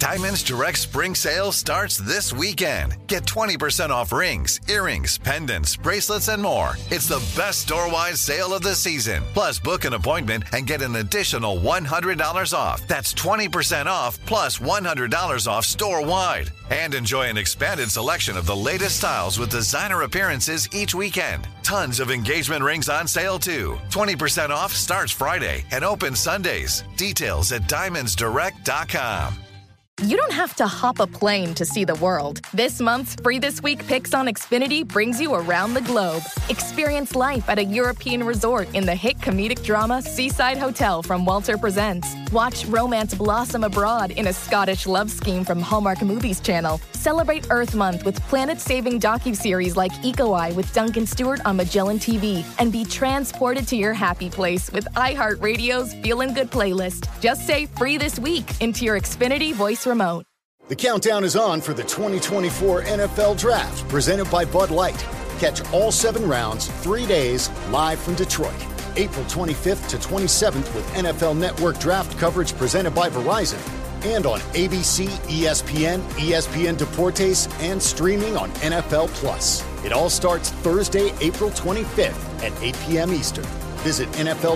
Diamonds Direct Spring Sale starts this weekend. Get 20% off rings, earrings, pendants, bracelets, and more. It's the best store-wide sale of the season. Plus, book an appointment and get an additional $100 off. That's 20% off plus $100 off store-wide. And enjoy an expanded selection of the latest styles with designer appearances each weekend. Tons of engagement rings on sale, too. 20% off starts Friday and opens Sundays. Details at diamondsdirect.com. You don't have to hop a plane to see the world. This month's Free This Week Picks on Xfinity brings you around the globe. Experience life at a European resort in the hit comedic drama Seaside Hotel from Walter Presents. Watch romance blossom abroad in a Scottish love scheme from Hallmark Movies Channel. Celebrate Earth Month with planet-saving docuseries like Eco Eye with Duncan Stewart on Magellan TV. And be transported to your happy place with iHeartRadio's Feelin' Good playlist. Just say Free This Week into your Xfinity voice remote. The countdown is on for the 2024 NFL Draft, presented by Bud Light. Catch all 7 rounds, 3 days, live from Detroit. April 25th to 27th with NFL Network Draft coverage presented by Verizon. And on ABC, ESPN, ESPN Deportes, and streaming on NFL Plus. It all starts Thursday, April 25th at 8 p.m. Eastern. Visit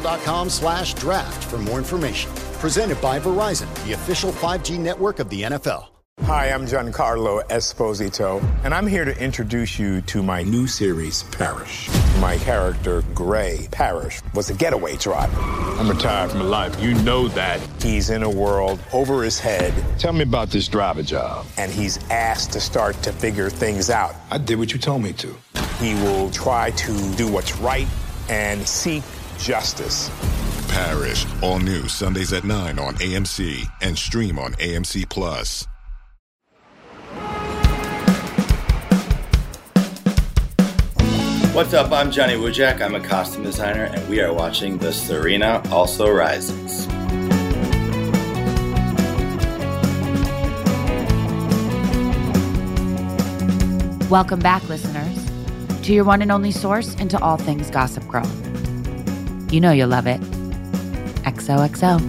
NFL.com/draft for more information. Presented by Verizon, the official 5G network of the NFL. Hi, I'm Giancarlo Esposito, and I'm here to introduce you to my new series, Parrish. My character, Gray Parrish, was a getaway driver. I'm retired from life. You know that. He's in a world over his head. Tell me about this driver job. And he's asked to start to figure things out. I did what you told me to. He will try to do what's right and seek justice. Parrish, all new Sundays at 9 on AMC and stream on AMC Plus. What's up? I'm Johnny Wujek. I'm a costume designer, and we are watching The Serena Also Rises. Welcome back, listeners, to your one and only source into all things Gossip Girl. You know you'll love it. XOXO.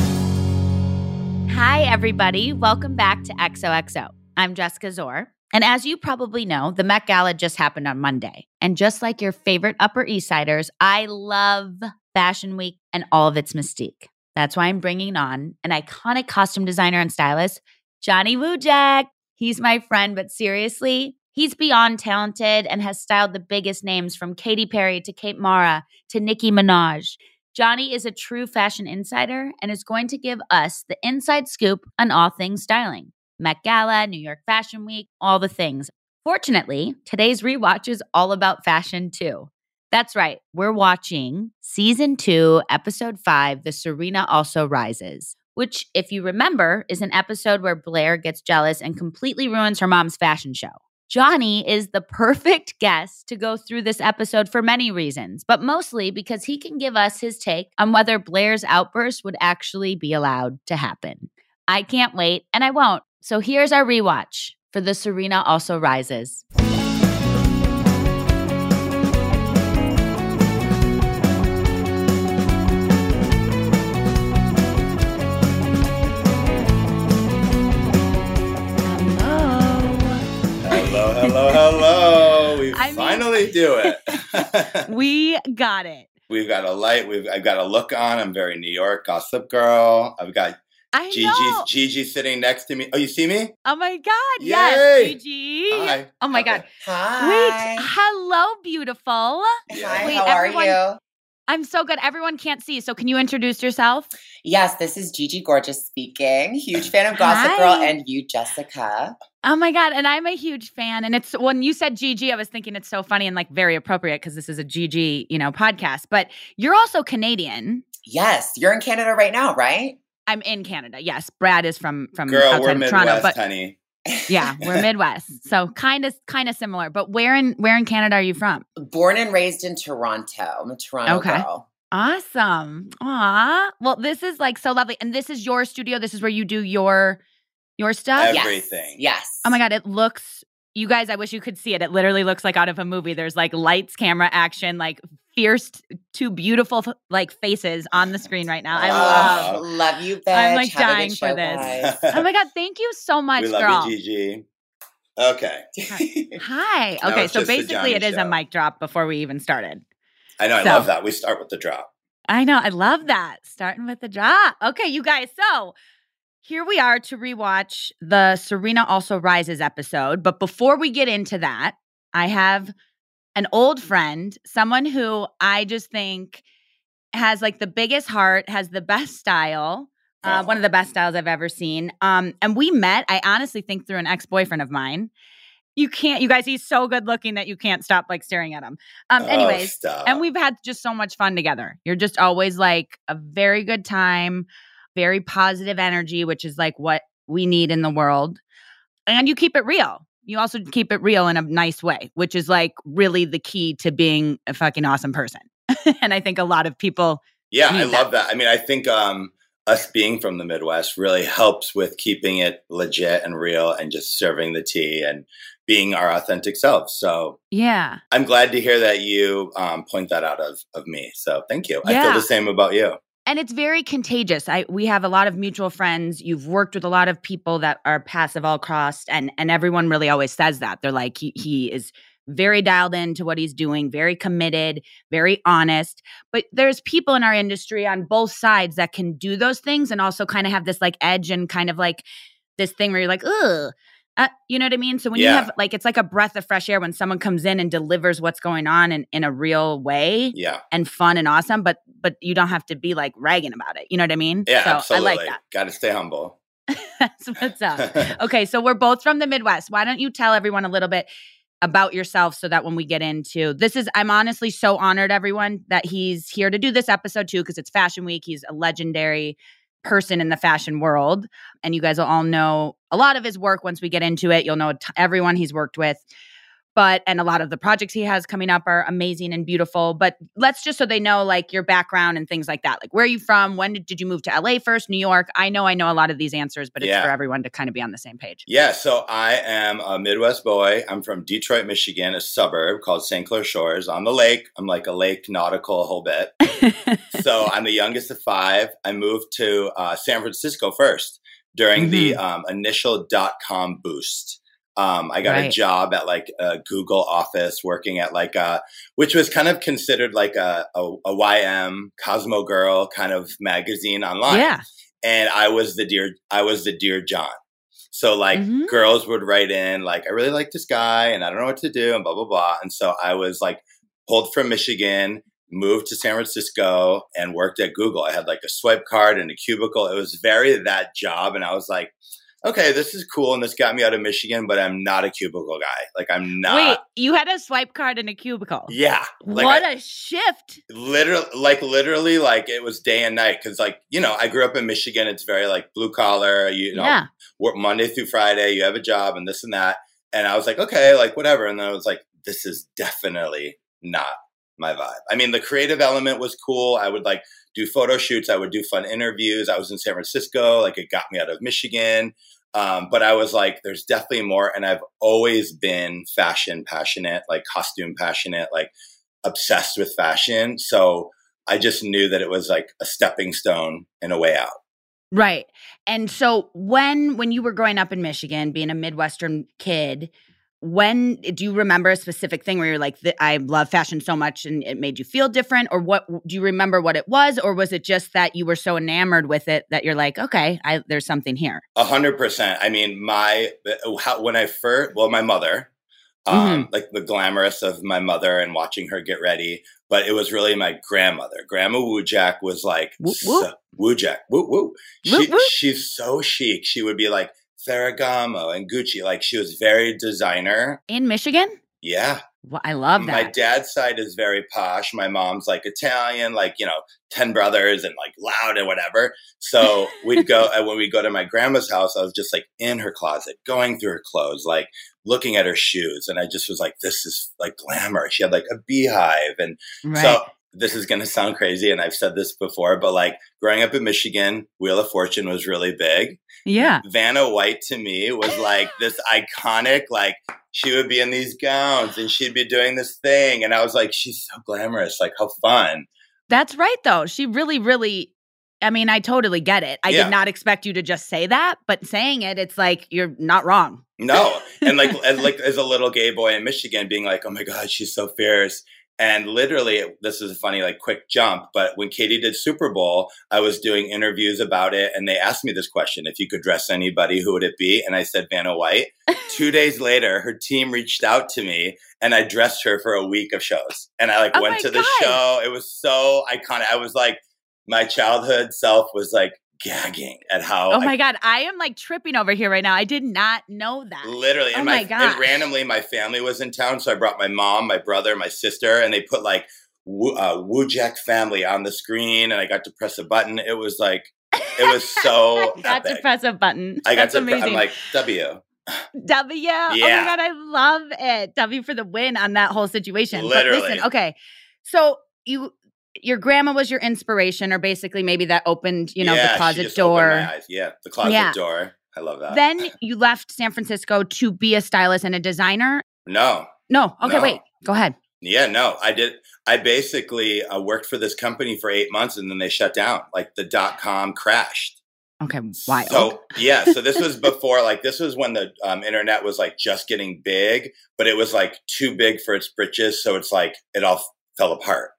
Hi, everybody. Welcome back to XOXO. I'm Jessica Zor. And as you probably know, the Met Gala just happened on Monday. And just like your favorite Upper East Siders, I love Fashion Week and all of its mystique. That's why I'm bringing on an iconic costume designer and stylist, Johnny Wujek. He's my friend, but seriously, he's beyond talented and has styled the biggest names from Katy Perry to Kate Mara to Nicki Minaj. Johnny is a true fashion insider and is going to give us the inside scoop on all things styling. Met Gala, New York Fashion Week, all the things. Fortunately, today's rewatch is all about fashion too. That's right, we're watching Season 2, Episode 5, The Serena Also Rises, which, if you remember, is an episode where Blair gets jealous and completely ruins her mom's fashion show. Johnny is the perfect guest to go through this episode for many reasons, but mostly because he can give us his take on whether Blair's outburst would actually be allowed to happen. I can't wait, and I won't. So here's our rewatch for The Serena Also Rises. Hello. We finally do it. We got it. We've got a light. I've got a look on. I'm very New York Gossip Girl. I've got Gigi sitting next to me. Oh, you see me? Oh my God. Yay. Yes, Gigi. Hi. Oh my God. Hi. Wait. Hello, beautiful. Hi, Wait, how are you? I'm so good. Everyone can't see. So can you introduce yourself? Yes, this is Gigi Gorgeous speaking. Huge fan of Gossip Girl and you, Jessica. Oh my God. And I'm a huge fan. And it's when you said Gigi, I was thinking it's so funny and like very appropriate because this is a Gigi, podcast. But you're also Canadian. Yes. You're in Canada right now, right? I'm in Canada. Yes. Brad is from Girl, outside we're of Toronto. Midwest, honey. Yeah, we're Midwest. So kind of similar. But where in Canada are you from? Born and raised in Toronto. I'm a Toronto girl. Awesome. Aw. Well, this is like so lovely. And this is your studio. This is where you do your stuff? Everything. Yes. Oh my God. It looks, you guys, I wish you could see it. It literally looks like out of a movie. There's like lights, camera, action, like fierce, two beautiful like faces on the screen right now. I love you, bitch. I'm like Have dying for this. Oh my God, thank you so much, we love girl. you, Gigi. Okay. Hi. Okay, so basically it is a mic drop before we even started. I know, I love that. We start with the drop. I know, I love that. Starting with the drop. Okay, you guys, so here we are to rewatch the Serena Also Rises episode. But before we get into that, I have an old friend, someone who I just think has like the biggest heart, has the best style, one of the best styles I've ever seen. And we met, I honestly think, through an ex-boyfriend of mine. You guys, he's so good looking that you can't stop like staring at him. Anyways, and we've had just so much fun together. You're just always like a very good time, very positive energy, which is like what we need in the world. And you keep it real. You also keep it real in a nice way, which is like really the key to being a fucking awesome person. And I think a lot of people. Yeah, I love that. I mean, I think us being from the Midwest really helps with keeping it legit and real and just serving the tea and being our authentic selves. So yeah, I'm glad to hear that you point that out of me. So thank you. Yeah. I feel the same about you. And it's very contagious. We have a lot of mutual friends. You've worked with a lot of people that are passive all crossed, and everyone really always says that. They're like, he is very dialed into what he's doing, very committed, very honest. But there's people in our industry on both sides that can do those things and also kind of have this like edge and kind of like this thing where you're like, ugh. You know what I mean? So when you have like, it's like a breath of fresh air when someone comes in and delivers what's going on in a real way and fun and awesome, but you don't have to be like ragging about it. You know what I mean? Yeah, so absolutely. I like that. Got to stay humble. That's what's up. Okay, so we're both from the Midwest. Why don't you tell everyone a little bit about yourself so that when we get into I'm honestly so honored, everyone, that he's here to do this episode too, because it's Fashion Week. He's a legendary person in the fashion world, and you guys will all know a lot of his work once we get into it. You'll know everyone he's worked with, and a lot of the projects he has coming up are amazing and beautiful. But let's just so they know like your background and things like that. Like, where are you from? When did you move to LA first? New York? I know a lot of these answers, but it's for everyone to kind of be on the same page. Yeah, so I am a Midwest boy. I'm from Detroit, Michigan, a suburb called St. Clair Shores on the lake. I'm like a lake nautical a whole bit. So I'm the youngest of 5. I moved to San Francisco first during the initial .com boost. I got a job at like a Google office working at like which was kind of considered like a YM Cosmo Girl kind of magazine online. Yeah. And I was the Dear John. So like girls would write in like, I really like this guy and I don't know what to do and blah, blah, blah. And so I was like pulled from Michigan, moved to San Francisco and worked at Google. I had like a swipe card and a cubicle. It was very that job. And I was like, okay, this is cool. And this got me out of Michigan, but I'm not a cubicle guy. Like I'm not. Wait, you had a swipe card and a cubicle? Yeah. Like what a shift. Literally, like it was day and night. Cause like, you know, I grew up in Michigan. It's very like blue collar, you know, work Monday through Friday, you have a job and this and that. And I was like, okay, like whatever. And then I was like, this is definitely not my vibe. I mean, the creative element was cool. I would like do photo shoots. I would do fun interviews. I was in San Francisco. Like it got me out of Michigan. But I was like, there's definitely more. And I've always been fashion passionate, like costume passionate, like obsessed with fashion. So I just knew that it was like a stepping stone and a way out. Right. And so when you were growing up in Michigan, being a Midwestern kid, when do you remember a specific thing where you're like, I love fashion so much and it made you feel different? Or what do you remember what it was? Or was it just that you were so enamored with it that you're like, okay, there's something here? 100%. I mean, my mother, like the glamorous of my mother and watching her get ready. But it was really my grandmother. Grandma Wujak was like, Wujak, woo, woo. She's so chic. She would be like, Ferragamo and Gucci. Like she was very designer. In Michigan? Yeah. Well, I love that. My dad's side is very posh. My mom's like Italian, like, you know, 10 brothers and like loud and whatever. So we'd go, and when we go to my grandma's house, I was just like in her closet, going through her clothes, like looking at her shoes. And I just was like, this is like glamour. She had like a beehive. And so this is going to sound crazy. And I've said this before, but like growing up in Michigan, Wheel of Fortune was really big. Yeah. Vanna White to me was like this iconic, like she would be in these gowns and she'd be doing this thing. And I was like, she's so glamorous. Like, how fun. That's right, though. She really, really, I mean, I totally get it. I did not expect you to just say that, but saying it, it's like, you're not wrong. No. And like as a little gay boy in Michigan being like, oh my God, she's so fierce. And literally, this is a funny, like, quick jump. But when Katie did Super Bowl, I was doing interviews about it. And they asked me this question, if you could dress anybody, who would it be? And I said, Vanna White. 2 days later, her team reached out to me and I dressed her for a week of shows. And I went to the show. It was so iconic. I was like, my childhood self was like gagging at how. Oh my God. I am like tripping over here right now. I did not know that. Literally. Oh and my God. And randomly, my family was in town. So I brought my mom, my brother, my sister, and they put like Wujek family on the screen. And I got to press a button. It was like, it was so got epic. to press a button. I got That's to, amazing. I'm like, W. W. Yeah. Oh my God. I love it. W for the win on that whole situation. Literally. But listen, okay. So your grandma was your inspiration, or basically maybe that opened, the closet she just door. Opened my eyes. Yeah, the closet door. I love that. Then you left San Francisco to be a stylist and a designer? No. Okay, wait. Go ahead. Yeah, no, I did. I basically worked for this company for 8 months and then they shut down. Like the .com crashed. Okay, wild. So this was before, this was when the internet was like just getting big, but it was like too big for its britches. So it's like it all fell apart.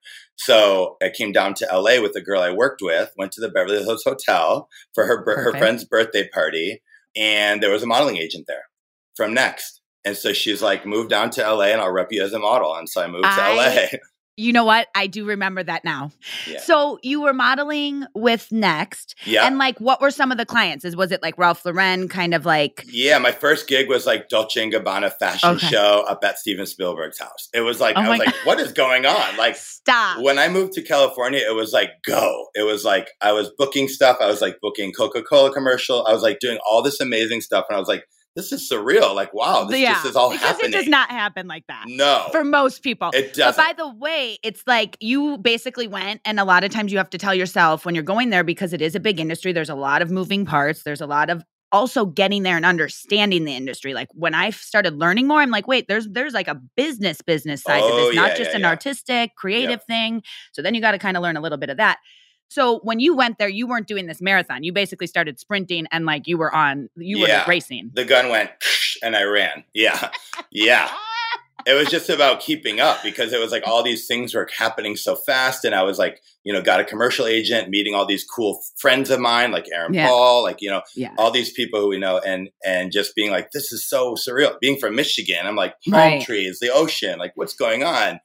So I came down to LA with a girl I worked with, went to the Beverly Hills Hotel for her friend's birthday party. And there was a modeling agent there from Next. And so she's like, move down to LA and I'll rep you as a model. And so I moved to LA. You know what? I do remember that now. Yeah. So you were modeling with Next. Yeah. And what were some of the clients? Was it like Ralph Lauren kind of like? Yeah, my first gig was like Dolce & Gabbana fashion show up at Steven Spielberg's house. It was like, I was like, what is going on? Like, stop. When I moved to California, it was like, go. It was like, I was booking stuff. I was like booking Coca-Cola commercial. I was like doing all this amazing stuff. And I was like, this is surreal. Like, wow, this just is all happening. Because it does not happen like that. No. For most people. It doesn't. But by the way, it's like you basically went, and a lot of times you have to tell yourself when you're going there, because it is a big industry, there's a lot of moving parts. There's a lot of also getting there and understanding the industry. Like when I started learning more, I'm like, wait, there's like a business side to this, not just an artistic, creative thing. So then you got to kind of learn a little bit of that. So when you went there, you weren't doing this marathon. You basically started sprinting and you were racing. The gun went and I ran. Yeah. Yeah. It was just about keeping up because it was like all these things were happening so fast. And I was like, got a commercial agent, meeting all these cool friends of mine, like Aaron Paul, all these people who we know, and just being like, this is so surreal. Being from Michigan, I'm like, palm trees, the ocean, like what's going on,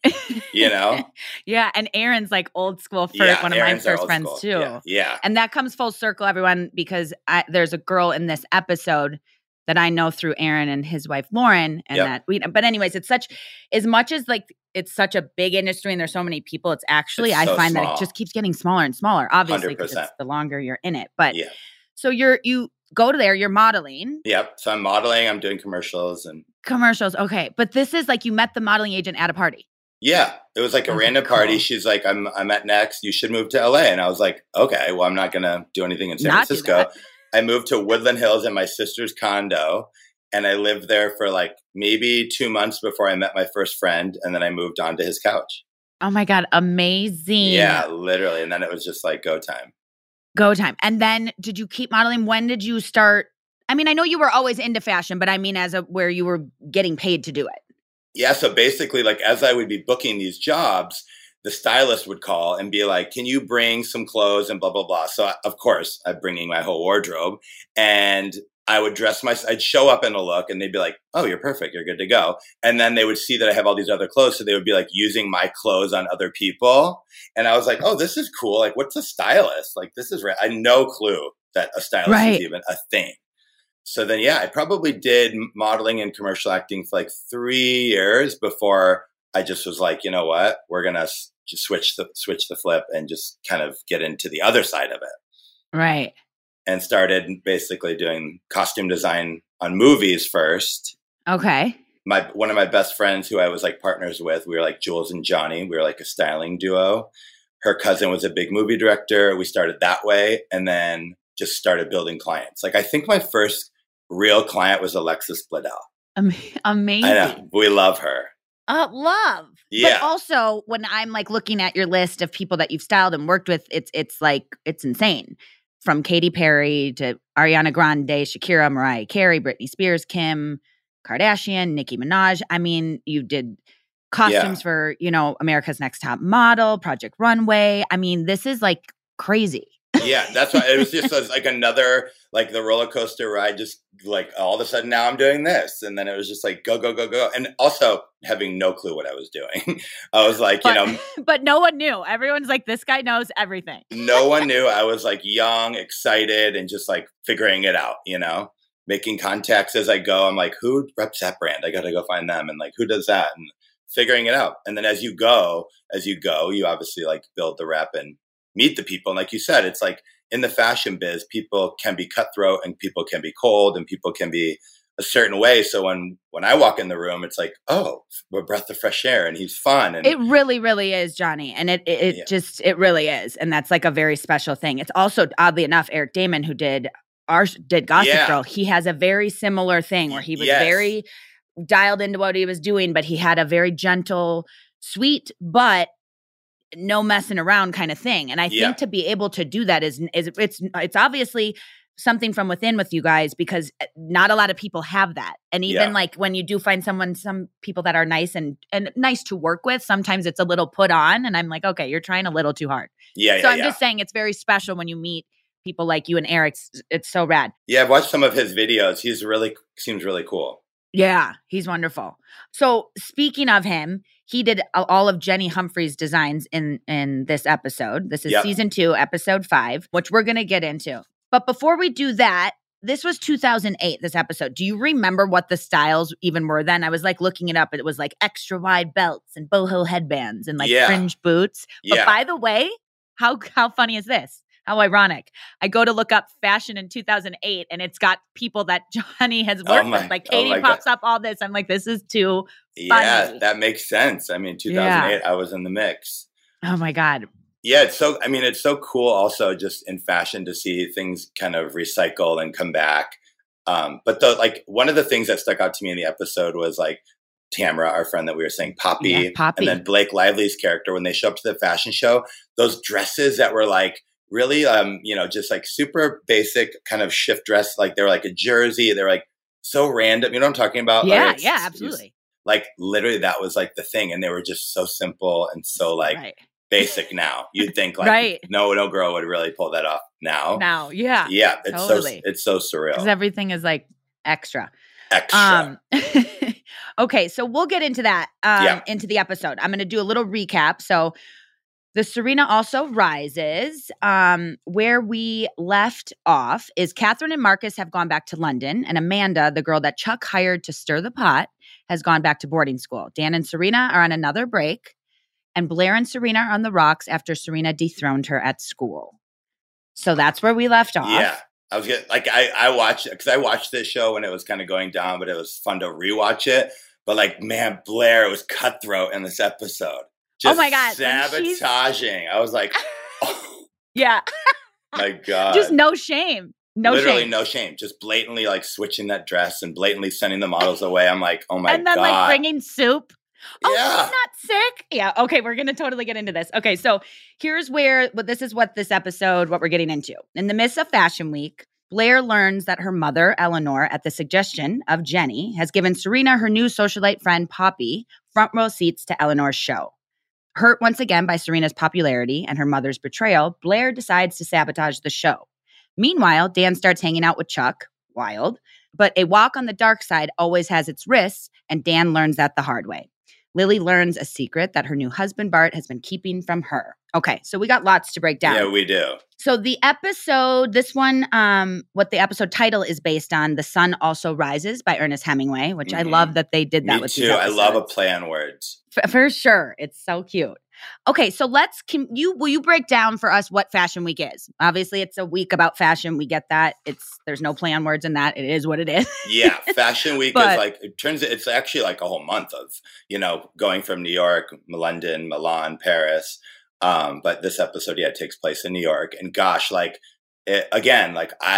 Yeah. And Aaron's like old school one of my first friends too. Yeah. And that comes full circle, everyone, because there's a girl in this episode that I know through Aaron and his wife Lauren, and but anyways, it's such it's such a big industry and there's so many people. It's actually I find that it just keeps getting smaller and smaller. Obviously, because it's the longer you're in it. But so you go to there, you're modeling. Yep. So I'm modeling. I'm doing commercials. Okay, but this is like you met the modeling agent at a party. Yeah, it was like a random party. She's like, I'm at Next. You should move to LA, and I was like, okay, well, I'm not gonna do anything in San Francisco. I moved to Woodland Hills in my sister's condo, and I lived there for maybe 2 months before I met my first friend, and then I moved on to his couch. Oh my God, amazing. Yeah, literally. And then it was just like go time. Go time. And then did you keep modeling? When did you start? I mean, I know you were always into fashion, but I mean where you were getting paid to do it. Yeah, so basically as I would be booking these jobs, the stylist would call and be like, can you bring some clothes and blah, blah, blah. So of course I'm bringing my whole wardrobe, and I would I'd show up in a look and they'd be like, oh, you're perfect. You're good to go. And then they would see that I have all these other clothes. So they would be like using my clothes on other people. And I was like, oh, this is cool. Like, what's a stylist? Like, this is I had no clue that a stylist is even a thing. So then, I probably did modeling and commercial acting for 3 years before I just was like, you know what, we're going to just switch the flip and just kind of get into the other side of it. Right. And started basically doing costume design on movies first. Okay. One of my best friends who I was partners with, we were like Jules and Johnny. We were like a styling duo. Her cousin was a big movie director. We started that way and then just started building clients. I think my first real client was Alexis Bledel. Amazing. I know. We love her. Love. Yeah. But also, when I'm like looking at your list of people that you've styled and worked with, it's like, it's insane. From Katy Perry to Ariana Grande, Shakira, Mariah Carey, Britney Spears, Kim Kardashian, Nicki Minaj. I mean, you did costumes for, America's Next Top Model, Project Runway. I mean, this is like crazy. Yeah, that's why it was just like another, like the roller coaster ride, just like all of a sudden now I'm doing this. And then it was just like, go, go, go, go. And also having no clue what I was doing. I was like, But no one knew. Everyone's like, this guy knows everything. No one knew. I was like young, excited, and just like figuring it out, making contacts as I go. I'm like, who reps that brand? I got to go find them. And like, who does that? And figuring it out. And then as you go, you obviously like build the rep and meet the people. And like you said, it's like in the fashion biz, people can be cutthroat and people can be cold and people can be a certain way. So when I walk in the room, it's like, oh, a breath of fresh air and he's fun. And it really, really is, Johnny. And it really is. And that's like a very special thing. It's also, oddly enough, Eric Damon, who did Gossip Girl, he has a very similar thing where he was very dialed into what he was doing, but he had a very gentle, sweet, but no messing around kind of thing. And I think to be able to do that is it's obviously something from within with you guys, because not a lot of people have that. And even like when you do find some people that are nice and nice to work with, sometimes it's a little put on and I'm like, okay, you're trying a little too hard. So I'm just saying it's very special when you meet people like you and Eric. It's so rad. Yeah, I've watched some of his videos. Seems really cool. Yeah, he's wonderful. So speaking of him, he did all of Jenny Humphreys' designs in this episode. This is season 2, episode 5, which we're going to get into. But before we do that, this was 2008, this episode. Do you remember what the styles even were then? I was like looking it up. It was like extra wide belts and boho headbands and like fringe boots. But by the way, how funny is this? How ironic. I go to look up fashion in 2008 and it's got people that Johnny has worked with. Like Katie pops up all this. I'm like, this is too funny. Yeah, that makes sense. I mean, 2008, I was in the mix. Oh my God. Yeah, it's so cool also just in fashion to see things kind of recycle and come back. But one of the things that stuck out to me in the episode was like Tamara, our friend that we were saying, Poppy. And then Blake Lively's character, when they show up to the fashion show, those dresses that were like, really, just like super basic kind of shift dress. Like they were like a jersey. They're like so random. You know what I'm talking about? Yeah, absolutely. Like literally that was like the thing. And they were just so simple and so like basic now. You'd think like no girl would really pull that off now. Yeah. Yeah. It's so surreal. Because everything is like extra. Okay, so we'll get into that into the episode. I'm going to do a little recap. So the Serena Also Rises, where we left off is Catherine and Marcus have gone back to London, and Amanda, the girl that Chuck hired to stir the pot, has gone back to boarding school. Dan and Serena are on another break, and Blair and Serena are on the rocks after Serena dethroned her at school. So that's where we left off. Yeah. I was getting, like, I watched it because I watched this show when it was kind of going down, but it was fun to rewatch it. But like, man, Blair was cutthroat in this episode. Just oh my God. sabotaging. I was like, oh. Yeah. My God. Just no shame. Literally no shame. Just blatantly like switching that dress and blatantly sending the models away. I'm like, oh my God. And then like bringing soup. Oh, yeah. she's not sick? Yeah. Okay. We're going to totally get into this. Okay. So here's where, this is what this episode, what we're getting into. In the midst of Fashion Week, Blair learns that her mother, Eleanor, at the suggestion of Jenny, has given Serena, her new socialite friend, Poppy, front row seats to Eleanor's show. Hurt once again by Serena's popularity and her mother's betrayal, Blair decides to sabotage the show. Meanwhile, Dan starts hanging out with Chuck, wild, but a walk on the dark side always has its risks, and Dan learns that the hard way. Lily learns a secret that her new husband, Bart, has been keeping from her. Okay, so we got lots to break down. Yeah, we do. So the episode, this one, what the episode title is based on, The Sun Also Rises by Ernest Hemingway, which I love that they did that Me with too. these episodes. I love a play on words. For sure. It's so cute. Okay, so will you break down for us what Fashion Week is? Obviously, it's a week about fashion. We get that. There's no play on words in that. It is what it is. Yeah, Fashion Week is like, it's actually like a whole month of, going from New York, London, Milan, Paris. But this episode, takes place in New York. And gosh, like, again, like I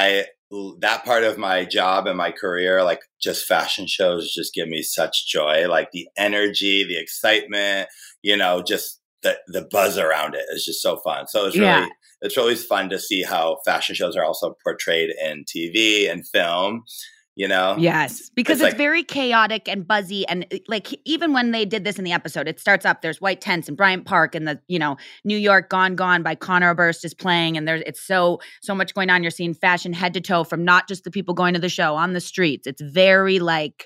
that part of my job and my career, like just fashion shows just give me such joy. Like the energy, the excitement, just the buzz around it is just so fun. So it's really fun to see how fashion shows are also portrayed in TV and film. Yes, because it's very chaotic and buzzy. And like, even when they did this in the episode, it starts up, there's white tents in Bryant Park, and the, New York Gone Gone by Conor Oberst is playing. And it's so much going on. You're seeing fashion head to toe from not just the people going to the show on the streets. It's very like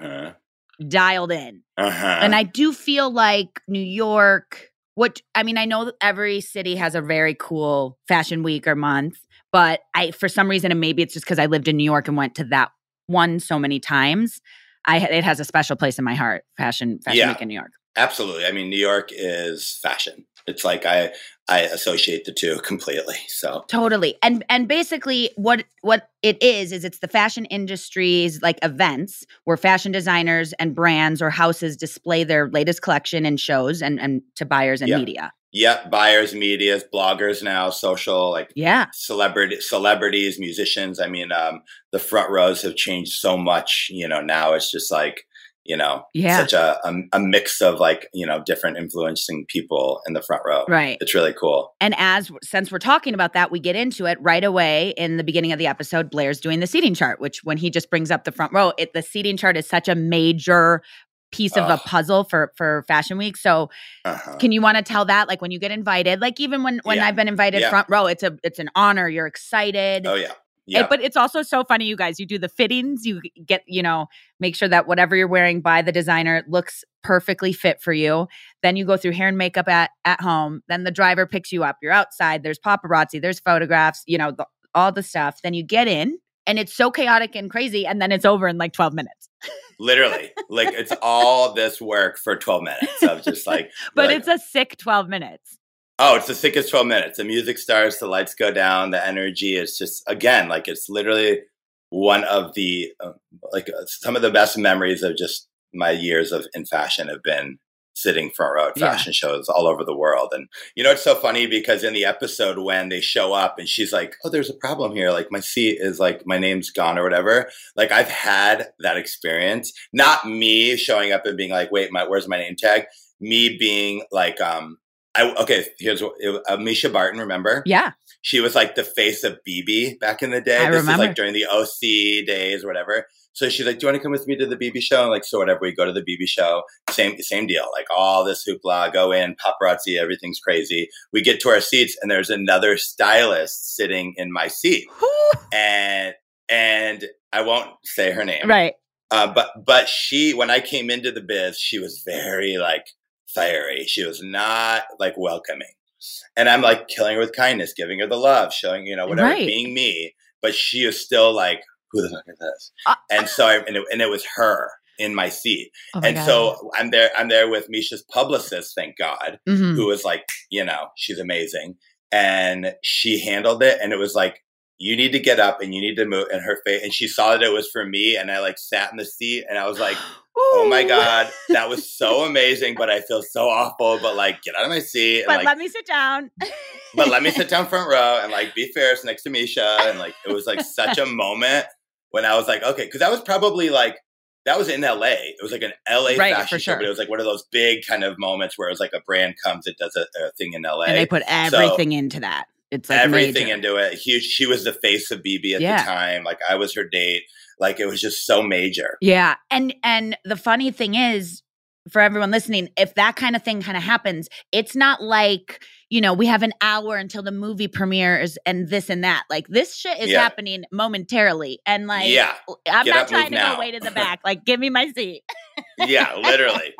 dialed in. And I do feel like New York, I know that every city has a very cool fashion week or month, but for some reason, and maybe it's just because I lived in New York and went to that one so many times, it has a special place in my heart. Fashion week in New York. Absolutely. I mean, New York is fashion. It's like I associate the two completely. So totally. And basically what it is it's the fashion industry's like events where fashion designers and brands or houses display their latest collection in shows and to buyers and media. Yep, buyers, medias, bloggers now, social, celebrities, musicians. I mean, the front rows have changed so much. Now it's just like, such a mix of like, different influencing people in the front row. Right. It's really cool. And since we're talking about that, we get into it right away in the beginning of the episode. Blair's doing the seating chart, which when he just brings up the front row, the seating chart is such a major piece of a puzzle for Fashion Week. So can you want to tell that, like when you get invited, like even when I've been invited front row, it's an honor. You're excited. Oh yeah. Yeah. But it's also so funny, you guys, you do the fittings, you get, make sure that whatever you're wearing by the designer looks perfectly fit for you. Then you go through hair and makeup at home. Then the driver picks you up. You're outside. There's paparazzi. There's photographs, all the stuff. Then you get in and it's so chaotic and crazy. And then it's over in like 12 minutes. Literally, like it's all this work for 12 minutes of just like. But it's a sick 12 minutes. Oh, it's the sickest 12 minutes. The music starts, the lights go down, the energy. It's just, again, like it's literally one of the, some of the best memories of just my years in fashion have been sitting front row at fashion shows all over the world. And, it's so funny because in the episode when they show up and she's like, oh, there's a problem here. Like my seat is like, my name's gone or whatever. Like I've had that experience, not me showing up and being like, wait, where's my name tag? Me being like, here's what Misha Barton, remember? Yeah. She was like the face of BB back in the day. I remember. Is like during the OC days or whatever. So she's like, do you want to come with me to the BB show? And like, so whatever, we go to the BB show, same deal. Like all this hoopla, go in, paparazzi, everything's crazy. We get to our seats and there's another stylist sitting in my seat. and I won't say her name. Right. But she, when I came into the biz, she was very like fiery. She was not like welcoming. And I'm like killing her with kindness, giving her the love, showing, whatever, being me. But she was still like, who the fuck is this? And so, it was her in my seat. And so I'm there with Misha's publicist, thank God, who was like, she's amazing. And she handled it. And it was like, you need to get up and you need to move in her face. And she saw that it was for me. And I like sat in the seat and I was like, oh my God, that was so amazing. But I feel so awful. But like, get out of my seat. But and, let me sit down. But let me sit down front row and like be fierce next to Misha. And like, it was like such a moment when I was like, okay, because that was probably like, that was in LA. It was like an LA fashion show, but it was like one of those big kind of moments where it was like a brand comes, it does a thing in LA. And they put everything into that. It's like everything major. Into it. Huge. She was the face of BB at the time. Like I was her date. Like it was just so major. Yeah. And the funny thing is, for everyone listening, if that kind of thing kind of happens, it's not like, we have an hour until the movie premieres and this and that. Like this shit is happening momentarily. And like, I'm not trying to go way to the back. Like, give me my seat. Yeah, literally.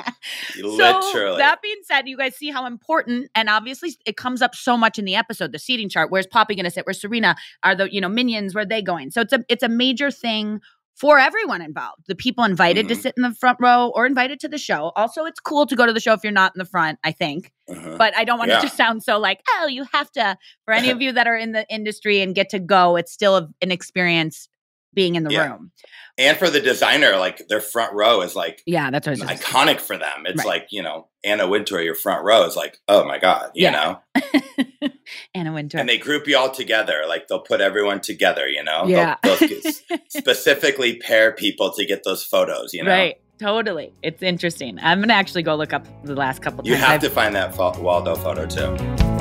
So that being said, you guys see how important, and obviously it comes up so much in the episode, the seating chart. Where's Poppy going to sit? Where's Serena? Are the, minions, where are they going? So it's a major thing for everyone involved. The people invited to sit in the front row or invited to the show. Also, it's cool to go to the show if you're not in the front, I think. But I don't want it to sound so like, oh, you have to. For any of you that are in the industry and get to go, it's still an experience being in the room. And for the designer, like their front row is like that's what iconic for them. It's like, Anna Wintour, your front row is like, oh my God, you know? Anna Wintour. And they group you all together. Like they'll put everyone together, Yeah. They'll specifically pair people to get those photos, Right. Totally. It's interesting. I'm going to actually go look up the last couple times. You have to find that Waldo photo too.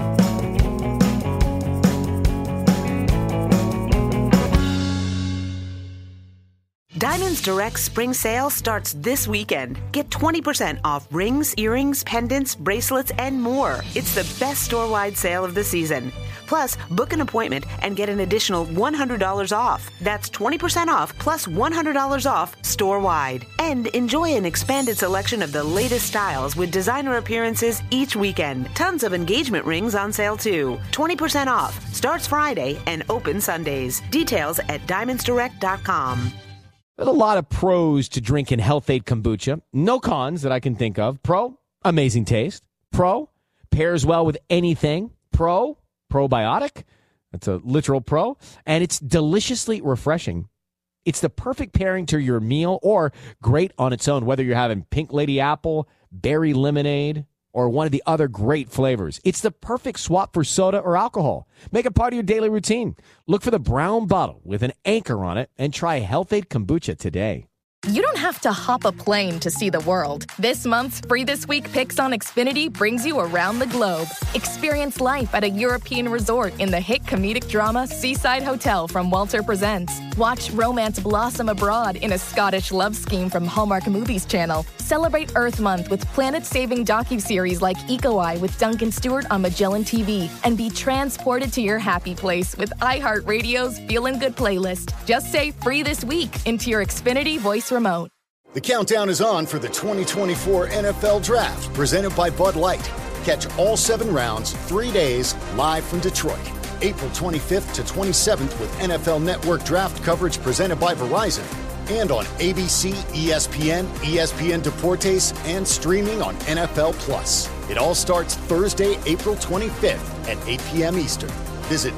Diamonds Direct Spring Sale starts this weekend. Get 20% off rings, earrings, pendants, bracelets, and more. It's the best store-wide sale of the season. Plus, book an appointment and get an additional $100 off. That's 20% off plus $100 off store-wide. And enjoy an expanded selection of the latest styles with designer appearances each weekend. Tons of engagement rings on sale too. 20% off. Starts Friday and open Sundays. Details at diamondsdirect.com. There's a lot of pros to drinking Health-Ade kombucha. No cons that I can think of. Pro, amazing taste. Pro, pairs well with anything. Pro, probiotic. That's a literal pro. And it's deliciously refreshing. It's the perfect pairing to your meal or great on its own, whether you're having pink lady apple, berry lemonade, or one of the other great flavors. It's the perfect swap for soda or alcohol. Make it part of your daily routine. Look for the brown bottle with an anchor on it and try Health-Ade kombucha today. You don't have to hop a plane to see the world. This month's Free This Week Picks on Xfinity brings you around the globe. Experience life at a European resort in the hit comedic drama Seaside Hotel from Walter Presents. Watch romance blossom abroad in a Scottish love scheme from Hallmark Movies Channel. Celebrate Earth Month with planet-saving docuseries like Eco Eye with Duncan Stewart on Magellan TV. And be transported to your happy place with iHeartRadio's Feelin' Good playlist. Just say Free This Week into your Xfinity voice remote. The countdown is on for the 2024 NFL Draft, presented by Bud Light. Catch all 7 rounds, 3 days, live from Detroit. April 25th to 27th with NFL Network draft coverage presented by Verizon. And on ABC, ESPN, ESPN Deportes, and streaming on NFL Plus. It all starts Thursday, April 25th at 8 p.m. Eastern. Visit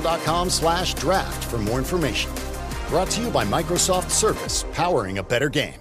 NFL.com/draft for more information. Brought to you by Microsoft Surface, powering a better game.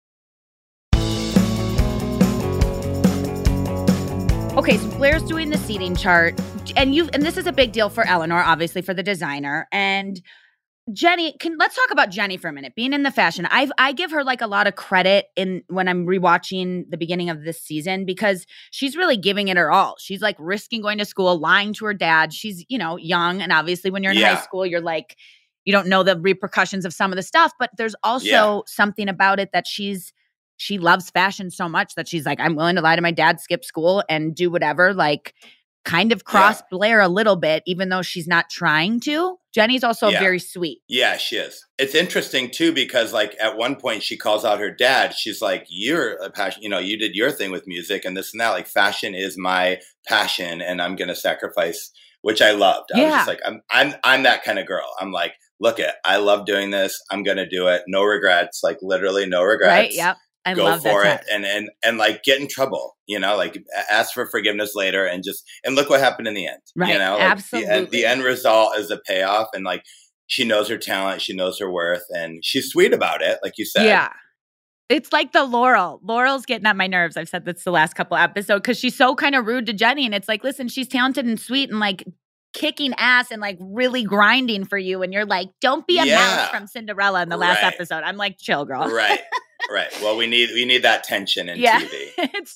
Okay, so Blair's doing the seating chart, and this is a big deal for Eleanor, obviously, for the designer. And Jenny, let's talk about Jenny for a minute. Being in the fashion, I give her like a lot of credit when I'm rewatching the beginning of this season because she's really giving it her all. She's like risking going to school, lying to her dad. She's, young, and obviously when you're in high school, you're like, you don't know the repercussions of some of the stuff, but there's also something about it that she loves fashion so much that she's like, I'm willing to lie to my dad, skip school, and do whatever, like kind of cross Blair a little bit, even though she's not trying to. Jenny's also very sweet. Yeah, she is. It's interesting too, because like at one point she calls out her dad. She's like, you're a passion, you did your thing with music and this and that. Like fashion is my passion and I'm going to sacrifice, which I loved. I was just like, I'm that kind of girl. I'm like, look I love doing this. I'm going to do it. No regrets, like literally no regrets. Right. Yep. I go love for that it and like get in trouble, like ask for forgiveness later and look what happened in the end. Right. Like absolutely. The end result is a payoff and like she knows her talent, she knows her worth, and she's sweet about it, like you said. Yeah. It's like the Laurel. Laurel's getting on my nerves. I've said this the last couple episodes because she's so kind of rude to Jenny. And it's like, listen, she's talented and sweet and like kicking ass and like really grinding for you. And you're like, don't be a mouse from Cinderella in the last episode. I'm like, chill, girl. Right. Right. Well, we need that tension in TV. It's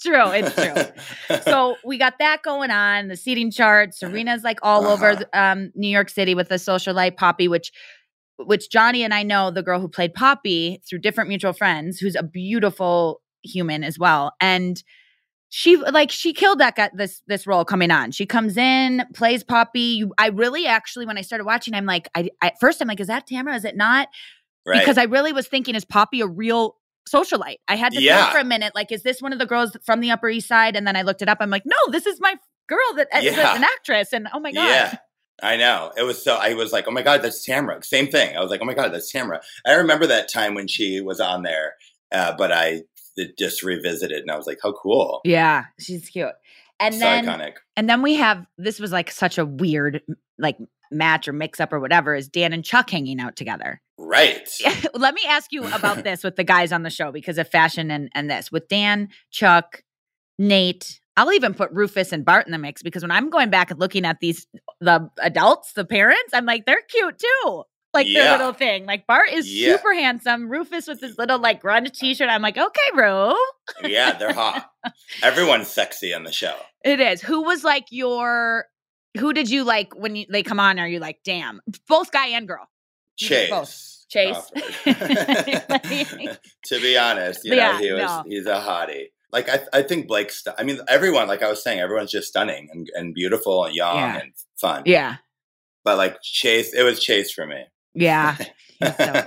true. So we got that going on. The seating chart. Serena's like all over New York City with the socialite Poppy, which Johnny and I know the girl who played Poppy through different mutual friends, who's a beautiful human as well. And she killed this role coming on. She comes in, plays Poppy. I really actually, when I started watching, I'm like, at first I'm like, is that Tamara? Is it not? Right. Because I really was thinking, is Poppy a real socialite? I had to think for a minute, like, is this one of the girls from the Upper East Side? And then I looked it up. I'm like, no, this is my girl that is an actress. And oh my God. Yeah, I know. I was like, oh my God, that's Tamara. Same thing. I was like, oh my God, that's Tamara. I remember that time when she was on there, but I just revisited and I was like, how cool. Yeah, she's cute. And so then iconic. And then we have, this was like such a weird, like match or mix up or whatever is Dan and Chuck hanging out together. Right. Let me ask you about this with the guys on the show because of fashion and this. With Dan, Chuck, Nate, I'll even put Rufus and Bart in the mix because when I'm going back and looking at the adults, the parents, I'm like, they're cute too. Like their little thing. Like Bart is super handsome. Rufus with his little like grunge t-shirt. I'm like, okay, Ru. Yeah, they're hot. Everyone's sexy on the show. It is. Who was like who did you like when they come on? Are you like, damn, both guy and girl? Chase. Both. Chase. To be honest, he's a hottie. Like I think Blake's. I mean, everyone. Like I was saying, everyone's just stunning and beautiful and young and fun. Yeah. But like Chase, it was Chase for me. Yeah. He's so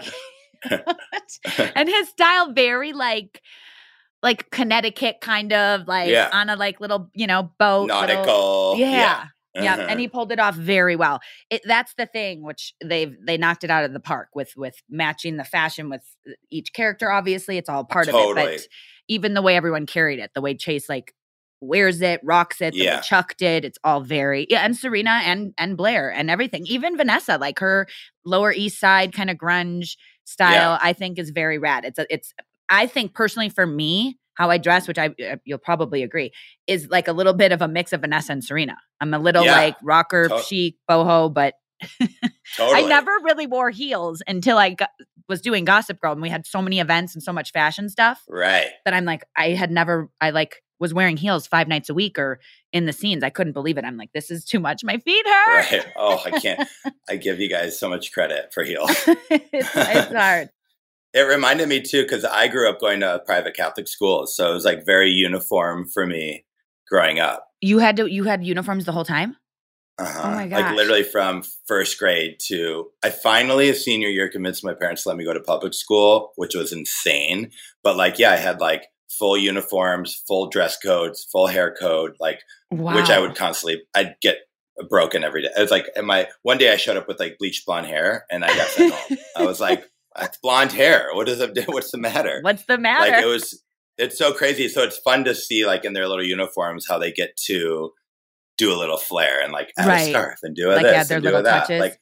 cute. And his style very like Connecticut kind of like on a like little boat. Nautical. Yeah. Yeah, and he pulled it off very well. That's the thing, which they knocked it out of the park with matching the fashion with each character. Obviously, it's all part of it, but even the way everyone carried it, the way Chase like wears it, rocks it, the way Chuck did, it's all very and Serena and Blair and everything. Even Vanessa, like her Lower East Side kind of grunge style, I think is very rad. It's I think personally for me, how I dress, which you'll probably agree, is like a little bit of a mix of Vanessa and Serena. I'm a little like rocker, chic, boho, but I never really wore heels until I was doing Gossip Girl, and we had so many events and so much fashion stuff. Right. That I'm like, I was wearing heels 5 nights a week or in the scenes. I couldn't believe it. I'm like, this is too much. My feet hurt. Right. Oh, I can't. I give you guys so much credit for heels. It's hard. It reminded me too, because I grew up going to private Catholic schools, so it was like very uniform for me growing up. You had uniforms the whole time? Uh-huh. Oh my gosh. Like literally from first grade to I finally senior year convinced my parents to let me go to public school, which was insane. But like, I had like full uniforms, full dress codes, full hair code, like which I would I'd get broken every day. It was like one day I showed up with like bleached blonde hair and I got sent home. I was like, it's blonde hair. What's the matter? What's the matter? Like it's so crazy. So it's fun to see like in their little uniforms how they get to do a little flair and like add a scarf and do this add their and little do that. touches. Like,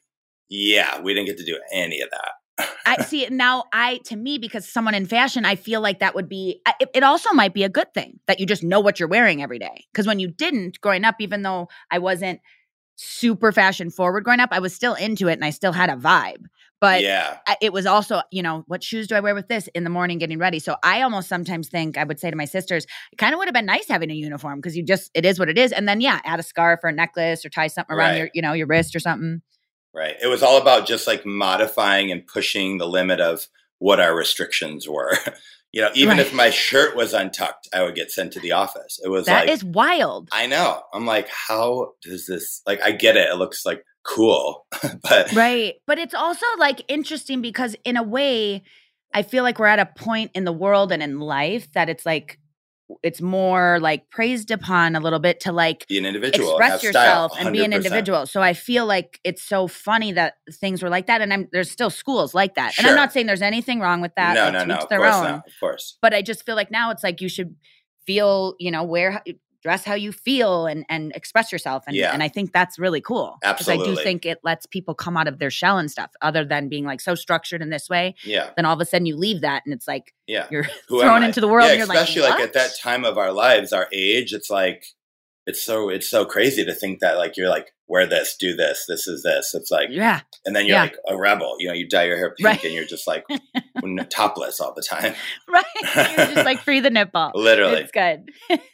we didn't get to do any of that. I see it now. To me, because someone in fashion, I feel like that would be. It also might be a good thing that you just know what you're wearing every day. Because when you didn't growing up, even though I wasn't super fashion forward growing up, I was still into it and I still had a vibe. But it was also, what shoes do I wear with this in the morning getting ready? So I almost sometimes think, I would say to my sisters, it kind of would have been nice having a uniform because it is what it is. And then, add a scarf or a necklace or tie something around your wrist or something. Right. It was all about just like modifying and pushing the limit of what our restrictions were. Even if my shirt was untucked, I would get sent to the office. It was that is wild. I know. I'm like, how does this, like, I get it. It looks like cool, but right. But it's also like interesting because in a way, I feel like we're at a point in the world and in life that it's like, it's more like praised upon a little bit to like be an individual, express yourself style, and be an individual. So I feel like it's so funny that things were like that. And there's still schools like that. And I'm not saying there's anything wrong with that. No, of course not. Of course. But I just feel like now it's like you should feel, dress how you feel and express yourself. And I think that's really cool. Absolutely. Because I do think it lets people come out of their shell and stuff other than being like so structured in this way. Yeah. Then all of a sudden you leave that and it's like you're thrown into the world. And you're especially like at that time of our lives, our age, it's like, it's so crazy to think that like, you're like, wear this, do this, this is this. It's like, and then you're like a rebel, you dye your hair pink and you're just like topless all the time. Right. You're just like free the nipple. Literally. It's good.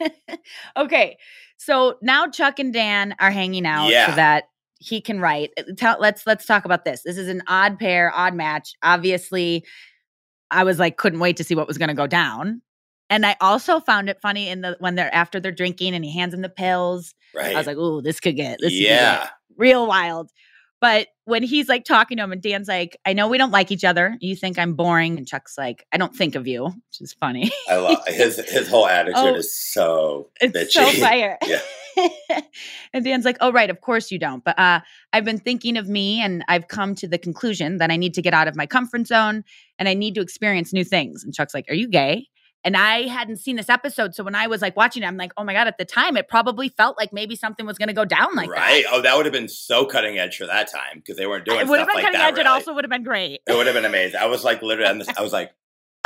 Okay. So now Chuck and Dan are hanging out so that he can write. Let's talk about this. This is an odd pair, odd match. Obviously, I was like, couldn't wait to see what was going to go down. And I also found it funny when they're after they're drinking and he hands them the pills. Right. I was like, "Ooh, this could get real wild." But when he's like talking to him and Dan's like, "I know we don't like each other. You think I'm boring." And Chuck's like, "I don't think of you," which is funny. I love his whole attitude is so bitchy. It's so fire. Yeah. And Dan's like, "Oh, right. Of course you don't. But I've been thinking of me and I've come to the conclusion that I need to get out of my comfort zone and I need to experience new things." And Chuck's like, "Are you gay?" And I hadn't seen this episode. So when I was like watching it, I'm like, oh my God, at the time, it probably felt like maybe something was going to go down like that. Right. Oh, that would have been so cutting edge for that time because they weren't doing stuff like that. It would have been cutting edge. Really. It also would have been great. It would have been amazing. I was like literally, I was like,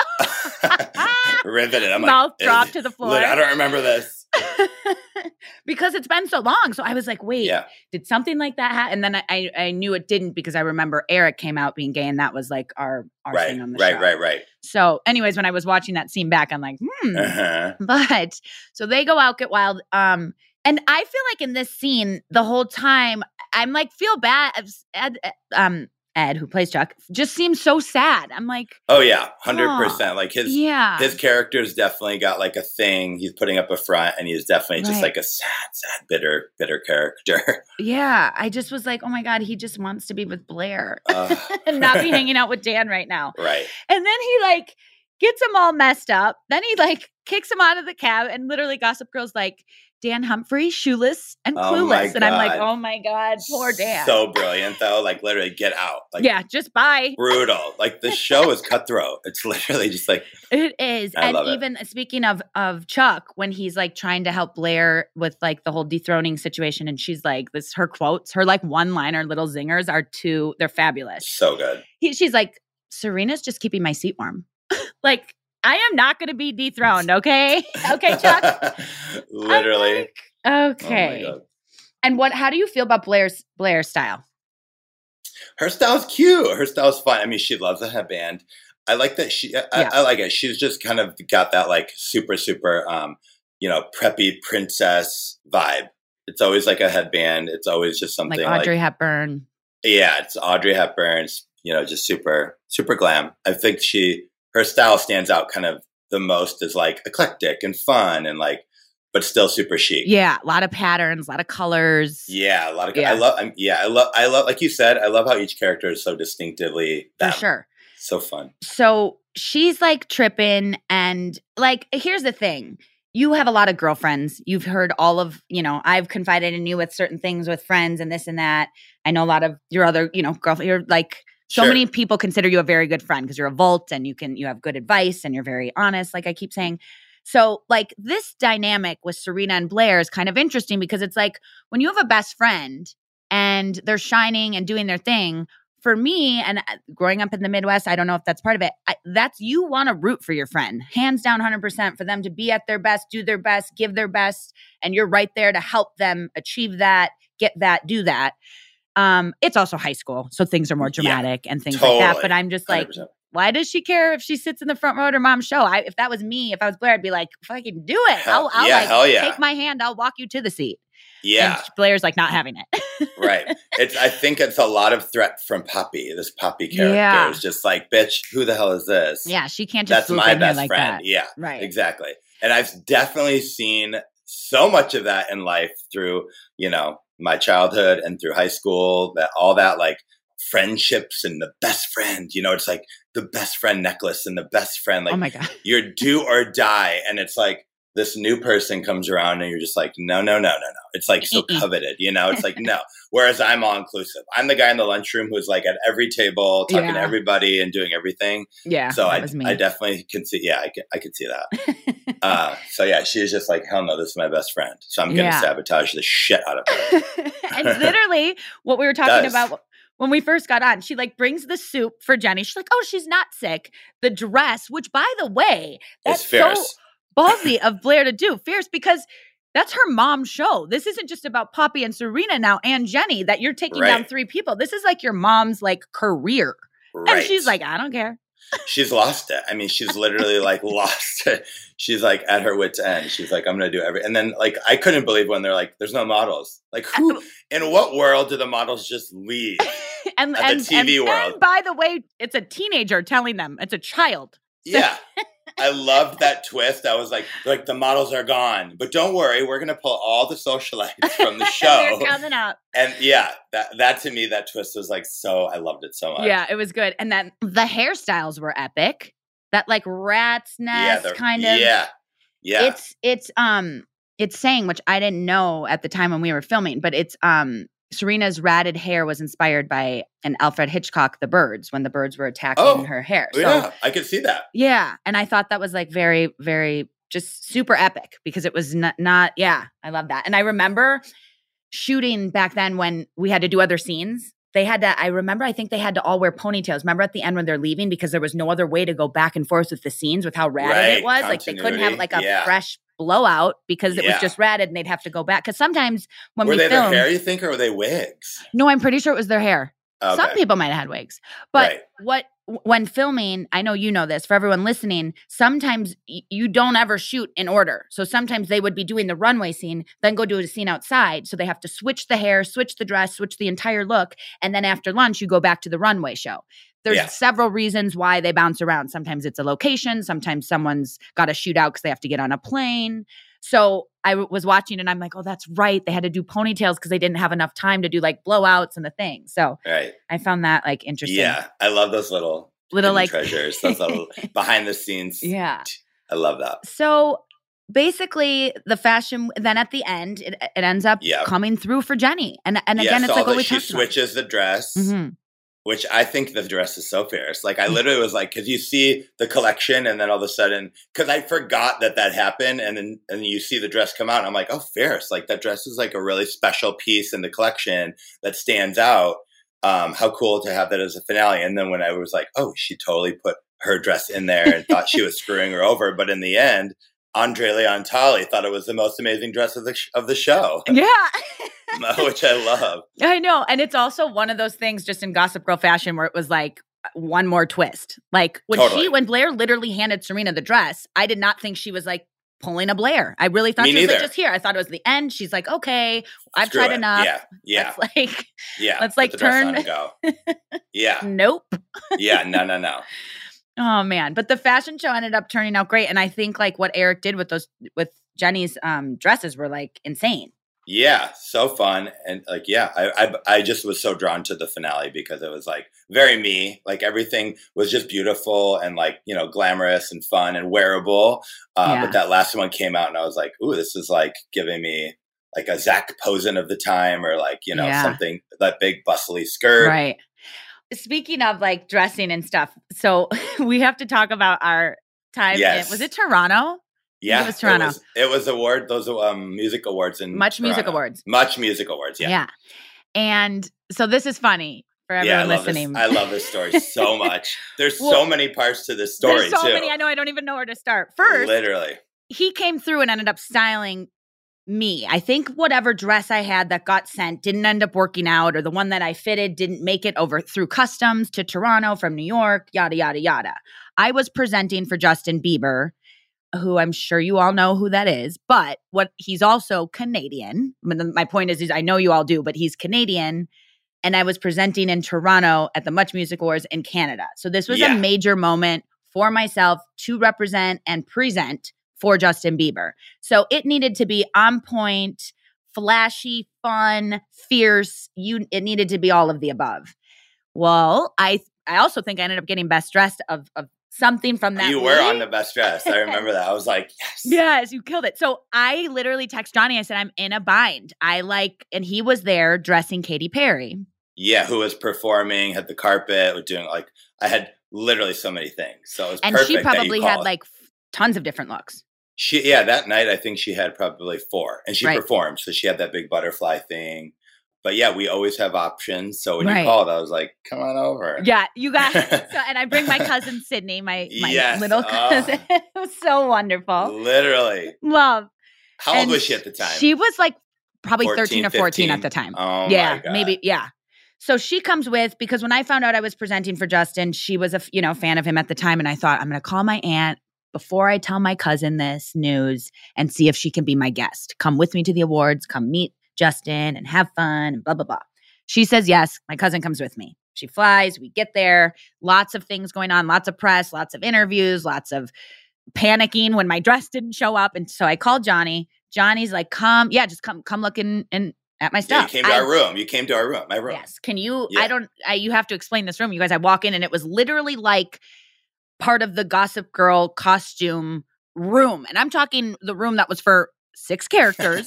riveted. I'm mouth dropped to the floor. I don't remember this. Because it's been so long. So I was like, wait, did something like that happen? And then I knew it didn't because I remember Eric came out being gay and that was like our thing on the show. Right. So anyways, when I was watching that scene back, I'm like, But so they go out, get wild. And I feel like in this scene, the whole time, I'm like, feel bad. Ed, who plays Chuck, just seems so sad. I'm like, oh yeah, 100%. Like his character's definitely got like a thing he's putting up a front, and he's definitely just like a sad, bitter character. Yeah, I just was like, oh my God, he just wants to be with Blair and not be hanging out with Dan right now. Right. And then he like gets him all messed up. Then he like kicks him out of the cab, and literally Gossip Girl's like, Dan Humphrey, shoeless and clueless. And I'm like, oh my God, poor Dan. So brilliant though. Like literally get out. Like, yeah, just bye. Brutal. Like the show is cutthroat. It's literally just like. It is. And even speaking of Chuck, when he's like trying to help Blair with like the whole dethroning situation. And she's like, her quotes, her like one-liner little zingers they're fabulous. So good. She's like, Serena's just keeping my seat warm. Like, I am not going to be dethroned, okay? Okay, Chuck? Literally. Like, okay. Oh and how do you feel about Blair's style? Her style's cute. Her style's fun. I mean, she loves a headband. I like that I like it. She's just kind of got that like super, preppy princess vibe. It's always like a headband. It's always just something like Audrey Hepburn. Yeah, it's Audrey Hepburn's, just super, super glam. I think her style stands out kind of the most as like eclectic and fun and like, but still super chic. Yeah. A lot of patterns, a lot of colors. Yeah. A lot of, I love, like you said, I love how each character is so distinctively them. For sure. So fun. So she's like tripping and like, here's the thing. You have a lot of girlfriends. You've heard all of, I've confided in you with certain things with friends and this and that. I know a lot of your other, girlfriend, you're like, so many people consider you a very good friend because you're a Volt and you have good advice and you're very honest, like I keep saying. So like this dynamic with Serena and Blair is kind of interesting because it's like when you have a best friend and they're shining and doing their thing, for me and growing up in the Midwest, I don't know if that's part of it. You want to root for your friend, hands down 100% for them to be at their best, do their best, give their best. And you're right there to help them achieve that, get that, do that. It's also high school, so things are more dramatic and things like that. But I'm just like, 100%. Why does she care if she sits in the front row at her mom's show? If that was me, if I was Blair, I'd be like, fucking do it. I'll take my hand. I'll walk you to the seat. Yeah. And Blair's like not having it. Right. I think it's a lot of threat from Poppy. This Poppy character is just like, bitch, who the hell is this? Yeah. She can't just That's my best like friend. That. Yeah. Right. Exactly. And I've definitely seen so much of that in life through, my childhood and through high school, all that like friendships and the best friend, it's like the best friend necklace and the best friend, like, oh my God, you're do or die. And it's like this new person comes around and you're just like, no. It's like so coveted, it's like, no. Whereas I'm all inclusive. I'm the guy in the lunchroom who's like at every table, talking to everybody and doing everything. Yeah. So I definitely can see, I could see that. So yeah, she was just like, hell no, this is my best friend. So I'm going to sabotage the shit out of her. And literally what we were talking about when we first got on, she like brings the soup for Jenny. She's like, oh, she's not sick. The dress, which by the way, that's so ballsy of Blair to do. Fierce because that's her mom's show. This isn't just about Poppy and Serena now and Jenny that you're taking down 3 people. This is like your mom's like career. Right. And she's like, I don't care. She's lost it. I mean, she's literally like lost it. She's like at her wit's end. She's like, I'm going to do everything. And then like, I couldn't believe when they're like, there's no models. Like who, in what world do the models just leave? And the TV world. And by the way, it's a teenager telling them. It's a child. Yeah. I loved that twist. I was like the models are gone, but don't worry, we're gonna pull all the socialites from the show. They're coming up. And yeah, that to me, that twist was like I loved it so much. Yeah, it was good. And then the hairstyles were epic. That like rat's nest kind of. Yeah. It's saying, which I didn't know at the time when we were filming, but it's Serena's ratted hair was inspired by an Alfred Hitchcock, The Birds, when the birds were attacking her hair. So, yeah, I could see that. Yeah. And I thought that was like very, very just super epic because it was not I love that. And I remember shooting back then when we had to do other scenes. I think they had to all wear ponytails. Remember at the end when they're leaving because there was no other way to go back and forth with the scenes with how ratted it was? Like they couldn't have like a fresh blowout because it was just ratted and they'd have to go back. Because sometimes when we filmed— Were they their hair, you think, or were they wigs? No, I'm pretty sure it was their hair. Okay. Some people might have had wigs. But when filming, I know you know this, for everyone listening, sometimes you don't ever shoot in order. So sometimes they would be doing the runway scene, then go do a scene outside. So they have to switch the hair, switch the dress, switch the entire look. And then after lunch, you go back to the runway show. There's several reasons why they bounce around. Sometimes it's a location. Sometimes someone's got to shoot out because they have to get on a plane. So I was watching and I'm like, oh, that's right. They had to do ponytails because they didn't have enough time to do like blowouts and the thing. So I found that like interesting. Yeah. I love those little like treasures, those little behind the scenes. Yeah. I love that. So basically the fashion, then at the end, it ends up coming through for Jenny. And again, it's like what we talked about. She switches the dress. Mm-hmm. Which I think the dress is so fierce. Like I literally was like, because you see the collection and then all of a sudden, because I forgot that happened. And then you see the dress come out and I'm like, oh, fierce. Like that dress is like a really special piece in the collection that stands out. How cool to have that as a finale. And then when I was like, oh, she totally put her dress in there and thought she was screwing her over. But in the end, Andre Leon Talley thought it was the most amazing dress of the show. Yeah. Which I love. I know. And it's also one of those things just in Gossip Girl fashion where it was like one more twist. Like when Blair literally handed Serena the dress, I did not think she was like pulling a Blair. I really thought she was like just here. I thought it was the end. She's like, okay, I've tried enough. Yeah. Let's like turn and go. Yeah. Nope. Yeah. No. Oh man. But the fashion show ended up turning out great. And I think like what Eric did with Jenny's dresses were like insane. Yeah, so fun. And like, I just was so drawn to the finale because it was like very me, like everything was just beautiful and like, you know, glamorous and fun and wearable. But that last one came out and I was like, ooh, this is like giving me like a Zach Posen of the time or like, you know, something, that big bustly skirt. Right. Speaking of like dressing and stuff. So we have to talk about our time. Was it Toronto? Yeah, it was Toronto. It was those music awards in Much Toronto. Music Awards. Much Music Awards, yeah. Yeah. And so this is funny for everyone listening. I love this story so much. There's so many parts to this story, there's so many. I know. I don't even know where to start. First, literally, he came through and ended up styling me. I think whatever dress I had that got sent didn't end up working out, or the one that I fitted didn't make it over through customs to Toronto from New York, yada, yada, yada. I was presenting for Justin Bieber, who I'm sure you all know who that is, but he's also Canadian. My point is I know you all do, but he's Canadian. And I was presenting in Toronto at the Much Music Awards in Canada. So this was a major moment for myself to represent and present for Justin Bieber. So it needed to be on point, flashy, fun, fierce. It needed to be all of the above. Well, I also think I ended up getting best dressed of something from that. You were on the best dress. I remember that. I was like, yes. Yes, you killed it. So I literally text Johnny. I said, I'm in a bind. And he was there dressing Katy Perry. Yeah, who was performing, had the carpet, doing like, I had literally so many things. So it was perfect. And she probably had like tons of different looks. That night, I think she had probably 4 and she performed. So she had that big butterfly thing. But yeah, we always have options. So when you called, I was like, come on over. Yeah, you got it. And I bring my cousin Sydney, my little cousin. It was so wonderful. Literally. Love. How old was she at the time? She was like probably 13 or 14 at the time. Oh, my God. Maybe. Yeah. So she comes with, because when I found out I was presenting for Justin, she was a fan of him at the time. And I thought, I'm going to call my aunt before I tell my cousin this news and see if she can be my guest. Come with me to the awards, come meet Justin and have fun and blah, blah, blah. She says yes. My cousin comes with me. She flies. We get there. Lots of things going on. Lots of press, lots of interviews, lots of panicking when my dress didn't show up. And so I called Johnny. Johnny's like, come look in at my stuff. You came to our room. You came to our room, my room. Yes. Can you, you have to explain this room. You guys, I walk in and it was literally like part of the Gossip Girl costume room. And I'm talking the room that was for 6 characters.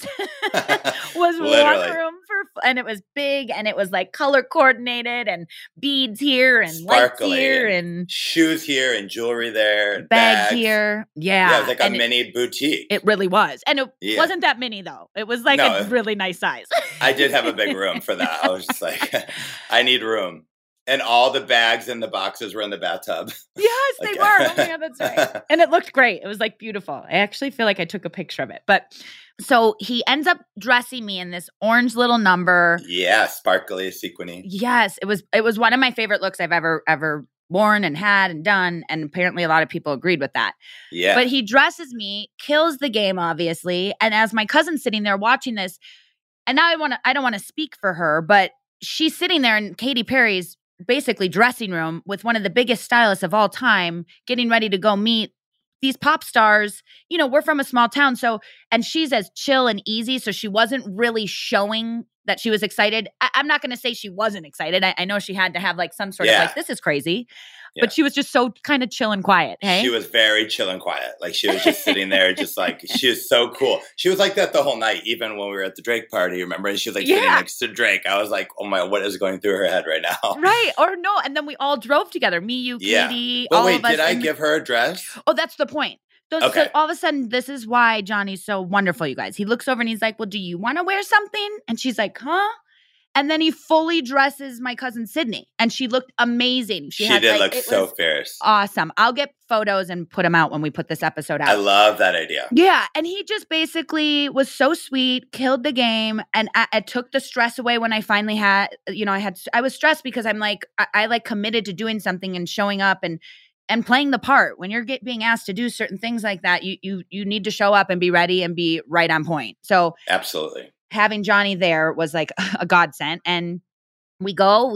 Was Literally. one room and it was big and it was like color coordinated and beads here and Sparkly lights here and shoes here and jewelry there. And bags here. Yeah. It was like a mini boutique. It really was. And it wasn't that mini though. It was like a really nice size. I did have a big room for that. I was just like, I need room. And all the bags and the boxes were in the bathtub. Yes, they were. Oh my God, that's right. And it looked great. It was like beautiful. I actually feel like I took a picture of it. But so he ends up dressing me in this orange little number. Yeah, sparkly, sequiny. Yes, it was one of my favorite looks I've ever worn and had and done. And apparently a lot of people agreed with that. Yeah. But he dresses me, kills the game, obviously. And as my cousin's sitting there watching this, and now I don't want to speak for her, but she's sitting there in Katy Perry's basically dressing room with one of the biggest stylists of all time, getting ready to go meet these pop stars. You know, we're from a small town. So, and she's as chill and easy. So she wasn't really showing that she was excited. I'm not going to say she wasn't excited. I know she had to have like some sort of like, this is crazy. Yeah. But she was just so kind of chill and quiet. Hey, she was very chill and quiet. Like she was just sitting there, just like she was so cool. She was like that the whole night, even when we were at the Drake party. Remember? And she was like sitting next to Drake. I was like, oh my, what is going through her head right now? Right or no? And then we all drove together. Me, you, Katie. But all wait, of us. did I give her a dress? Oh, that's the point. So all of a sudden, this is why Johnny's so wonderful, you guys. He looks over and he's like, well, do you want to wear something? And she's like, huh? And then he fully dresses my cousin Sydney. And she looked amazing. She did look so fierce. Awesome. I'll get photos and put them out when we put this episode out. I love that idea. Yeah. And he just basically was so sweet, killed the game. And I took the stress away when I finally had, I was stressed because I'm like, I like committed to doing something and showing up and playing the part. When you're being asked to do certain things like that, you need to show up and be ready and be right on point. So absolutely. Having Johnny there was like a godsend. And we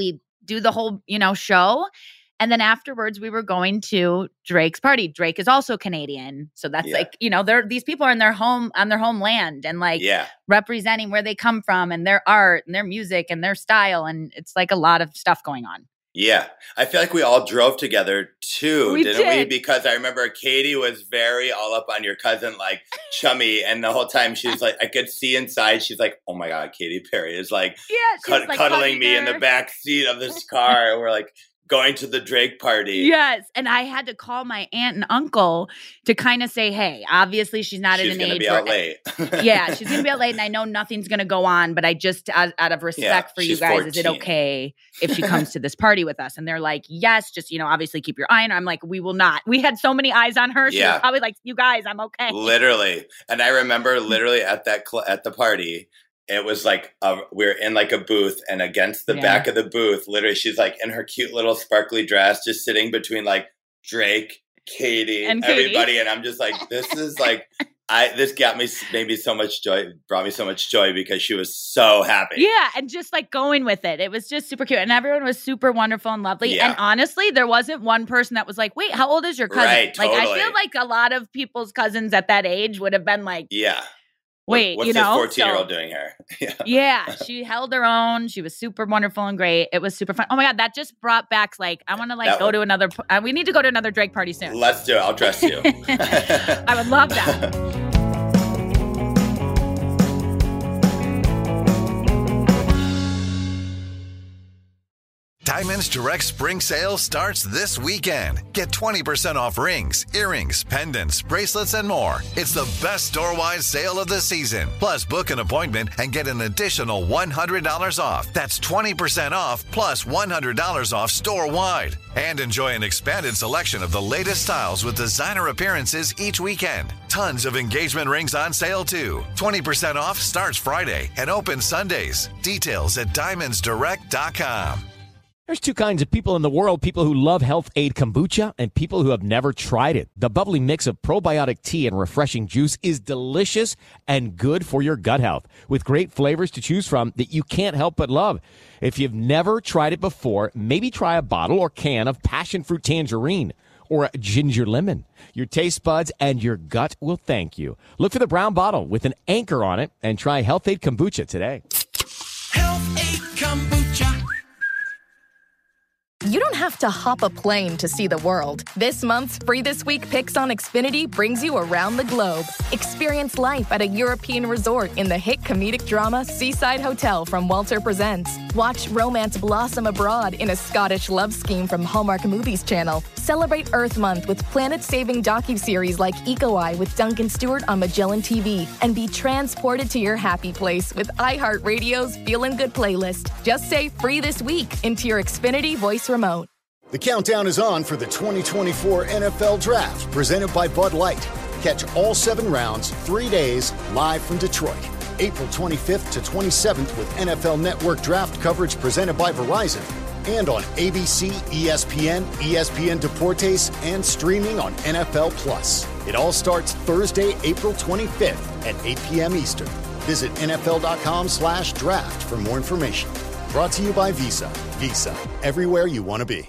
do the whole, show. And then afterwards we were going to Drake's party. Drake is also Canadian. So that's like, these people are on their homeland and like representing where they come from and their art and their music and their style. And it's like a lot of stuff going on. Yeah. I feel like we all drove together too, didn't we? Because I remember Katie was very all up on your cousin, like chummy. And the whole time she's like, I could see inside. She's like, oh my God, Katy Perry is like, cuddling me in the back seat of this car. And we're like going to the Drake party. Yes. And I had to call my aunt and uncle to kind of say, hey, obviously she's not in an age. She's going to be out late. Yeah, she's going to be out late. And I know nothing's going to go on, but I just, out of respect for you guys, 14. Is it okay if she comes to this party with us? And they're like, yes, just, obviously keep your eye on her. I'm like, we will not. We had so many eyes on her. She was probably like, you guys, I'm okay. Literally. And I remember literally at the party, it was like we're in like a booth, and against the back of the booth, literally, she's like in her cute little sparkly dress, just sitting between like Drake, Katie, and everybody, and I'm just like, this is like, this made me so much joy, brought me so much joy because she was so happy. Yeah, and just like going with it, it was just super cute, and everyone was super wonderful and lovely. Yeah. And honestly, there wasn't one person that was like, "Wait, how old is your cousin?" Right, totally. Like, I feel like a lot of people's cousins at that age would have been like, "Yeah." Wait, what's this 14-year-old doing here? Yeah, she held her own. She was super wonderful and great. It was super fun. Oh my God, that just brought back like, I want to go to another, we need to go to another Drake party soon. Let's do it. I'll dress you. I would love that. Diamonds Direct Spring Sale starts this weekend. Get 20% off rings, earrings, pendants, bracelets, and more. It's the best store-wide sale of the season. Plus, book an appointment and get an additional $100 off. That's 20% off plus $100 off store-wide. And enjoy an expanded selection of the latest styles with designer appearances each weekend. Tons of engagement rings on sale, too. 20% off starts Friday and opens Sundays. Details at diamondsdirect.com. There's two kinds of people in the world, people who love Health Aid Kombucha and people who have never tried it. The bubbly mix of probiotic tea and refreshing juice is delicious and good for your gut health, with great flavors to choose from that you can't help but love. If you've never tried it before, maybe try a bottle or can of passion fruit tangerine or a ginger lemon. Your taste buds and your gut will thank you. Look for the brown bottle with an anchor on it and try Health Aid Kombucha today. Health Aid Kombucha. You don't have to hop a plane to see the world. This month's Free This Week Picks on Xfinity brings you around the globe. Experience life at a European resort in the hit comedic drama Seaside Hotel from Walter Presents. Watch romance blossom abroad in a Scottish love scheme from Hallmark Movies Channel. Celebrate Earth Month with planet-saving docuseries like Eco Eye with Duncan Stewart on Magellan TV. And be transported to your happy place with iHeartRadio's Feelin' Good playlist. Just say Free This Week into your Xfinity voice remote. The countdown is on for the 2024 NFL Draft, presented by Bud Light. Catch all 7 rounds, 3 days, live from Detroit. April 25th to 27th with NFL Network Draft coverage presented by Verizon. And on ABC, ESPN, ESPN Deportes, and streaming on NFL Plus. It all starts Thursday, April 25th at 8 p.m. Eastern. Visit NFL.com/draft for more information. Brought to you by Visa. Visa, everywhere you want to be.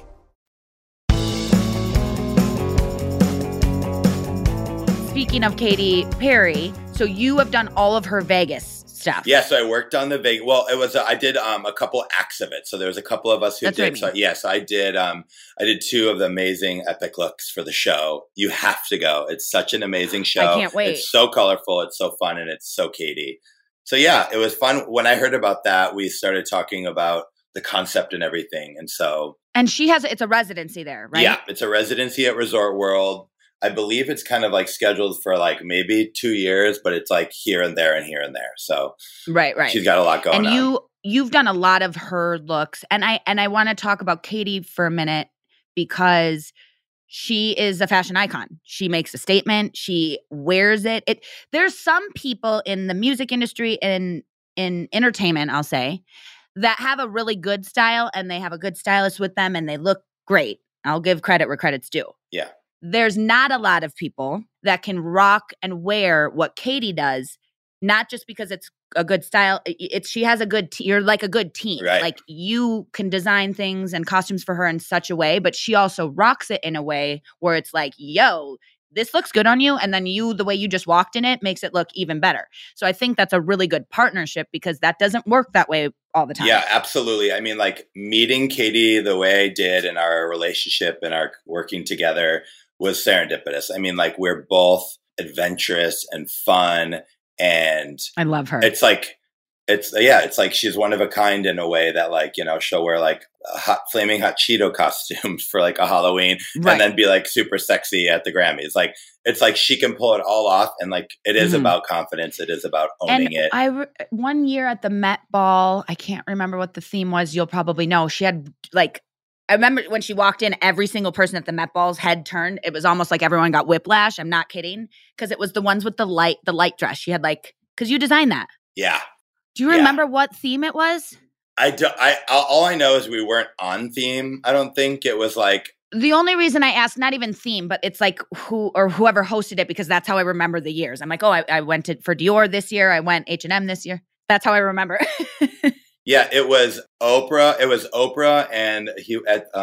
Speaking of Katy Perry, so you have done all of her Vegas stuff. Yeah, so I worked on the Vegas. Well, it was I did a couple acts of it. So there was a couple of us who did. So yes, I did. I did 2 of the amazing epic looks for the show. You have to go. It's such an amazing show. I can't wait. It's so colorful. It's so fun, and it's so Katy. So yeah, it was fun. When I heard about that, we started talking about the concept and everything. And so, and it's a residency there, right? Yeah, it's a residency at Resort World. I believe it's kind of like scheduled for like maybe 2 years, but it's like here and there and here and there. So right. She's got a lot going on. And you've done a lot of her looks. And I want to talk about Katy for a minute because she is a fashion icon. She makes a statement. She wears it. There's some people in the music industry and in entertainment, I'll say, that have a really good style and they have a good stylist with them and they look great. I'll give credit where credit's due. Yeah. There's not a lot of people that can rock and wear what Katy does, not just because it's a good style. She has a good you're like a good team. Right. Like you can design things and costumes for her in such a way, but she also rocks it in a way where it's like, yo, this looks good on you. And then the way you just walked in it makes it look even better. So I think that's a really good partnership because that doesn't work that way all the time. Yeah, absolutely. I mean, like meeting Katy the way I did in our relationship and our working together was serendipitous. I mean, like we're both adventurous and fun, and I love her. It's like she's one of a kind in a way that like, you know, she'll wear like flaming hot Cheeto costumes for like a Halloween and then be like super sexy at the Grammys. Like it's like she can pull it all off, and like it is about confidence. It is about owning it. One year at the Met Ball, I can't remember what the theme was. You'll probably know. She had like, I remember when she walked in, every single person at the Met Ball's head turned. It was almost like everyone got whiplash. I'm not kidding. Because it was the ones with the light dress. She had like, because you designed that. Yeah. Do you remember what theme it was? All I know is we weren't on theme. I don't think it was like. The only reason I asked, not even theme, but it's like whoever hosted it, because that's how I remember the years. I'm like, oh, I went for Dior this year. I went H&M this year. That's how I remember. Yeah, it was Oprah. It was Oprah, and he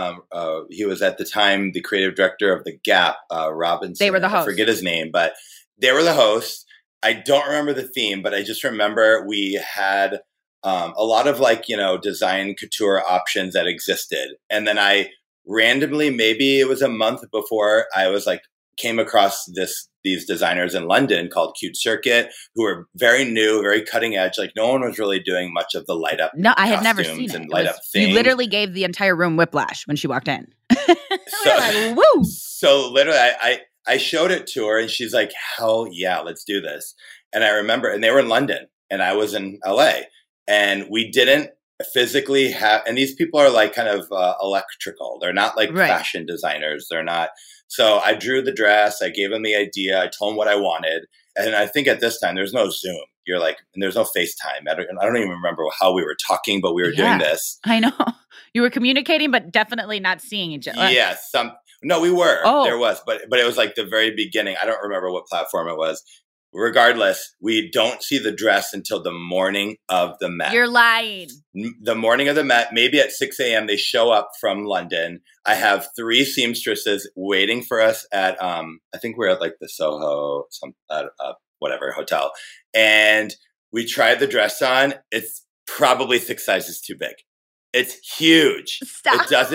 was at the time the creative director of The Gap, Robinson. They were the hosts. I forget his name, but they were the hosts. I don't remember the theme, but I just remember we had a lot of like, you know, design couture options that existed. And then I randomly, maybe it was a month before, I was like, came across these designers in London called Cute Circuit, who were very new, very cutting edge. Like no one was really doing much of the light up. No, I had never seen it. And light up things. You literally gave the entire room whiplash when she walked in. So, like, woo! So literally I showed it to her and she's like, hell yeah, let's do this. And I remember, and they were in London and I was in LA, and we didn't physically have, and these people are like kind of electrical. They're not like fashion designers. They're not. So I drew the dress. I gave them the idea. I told them what I wanted. And I think at this time, there's no Zoom. You're like, and there's no FaceTime. I don't even remember how we were talking, but we were doing this. I know. You were communicating, but definitely not seeing each other. Yeah. No, we were. Oh. There was, but it was like the very beginning. I don't remember what platform it was. Regardless, we don't see the dress until the morning of the Met. You're lying. The morning of the Met, maybe at 6 a.m., they show up from London. I have 3 seamstresses waiting for us at, I think we're at like the Soho, whatever hotel. And we tried the dress on. It's probably 6 sizes too big. It's huge. Stop.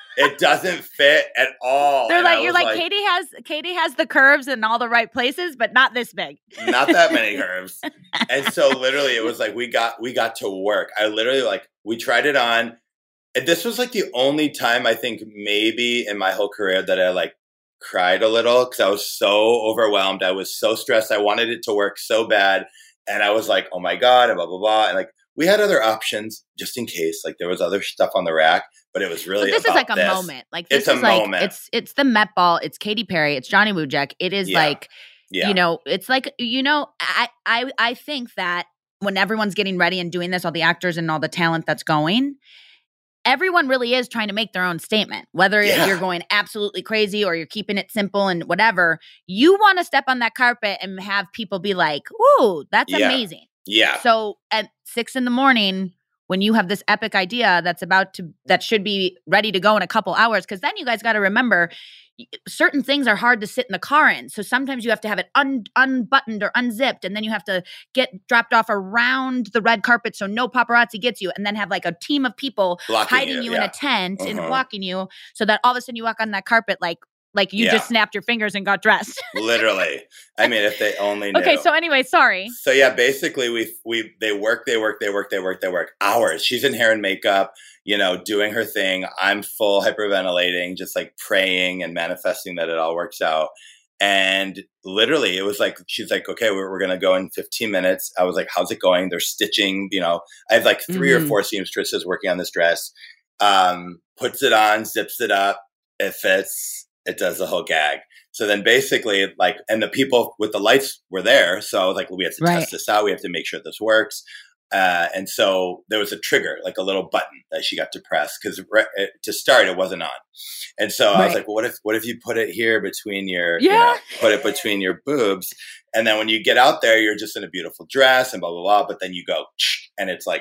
It doesn't fit at all. They're And like, I you're was like, Katie has the curves in all the right places, but not this big. not that many curves. And so literally it was like, we got to work. I literally we tried it on. And this was like the only time I think maybe in my whole career that I cried a little because I was so overwhelmed. I was so stressed. I wanted it to work so bad. And I was like, oh my God, and blah, blah, blah. And we had other options just in case, there was other stuff on the rack, but it was really this about is like a this. moment. This it's a is like, moment. It's the Met Ball. It's Katy Perry. It's Johnny Wujek. It is it's like, I think that when everyone's getting ready and doing this, all the actors and all the talent that's going, everyone really is trying to make their own statement, whether you're going absolutely crazy or you're keeping it simple and whatever. You want to step on that carpet and have people be like, ooh, that's amazing. Yeah. So at 6 a.m, when you have this epic idea that should be ready to go in a couple hours, because then you guys got to remember certain things are hard to sit in the car in. So sometimes you have to have it unbuttoned or unzipped, and then you have to get dropped off around the red carpet so no paparazzi gets you, and then have a team of people hiding you in a tent and blocking you, so that all of a sudden you walk on that carpet like you just snapped your fingers and got dressed. Literally. I mean, if they only knew. Okay, so anyway, sorry. So yeah, basically they work hours. She's in hair and makeup, doing her thing. I'm full hyperventilating, just praying and manifesting that it all works out. And literally it was she's like, okay, we're going to go in 15 minutes. I was like, how's it going? They're stitching, I have 3 or 4 seamstresses working on this dress. Puts it on, zips it up. It fits. It does the whole gag. So then basically and the people with the lights were there. So I was we have to test this out. We have to make sure this works. And so there was a trigger, a little button that she got to press because to start, it wasn't on. And so I was like, well, what if you put it here between your, put it between your boobs. And then when you get out there, you're just in a beautiful dress and blah, blah, blah. But then you go and it's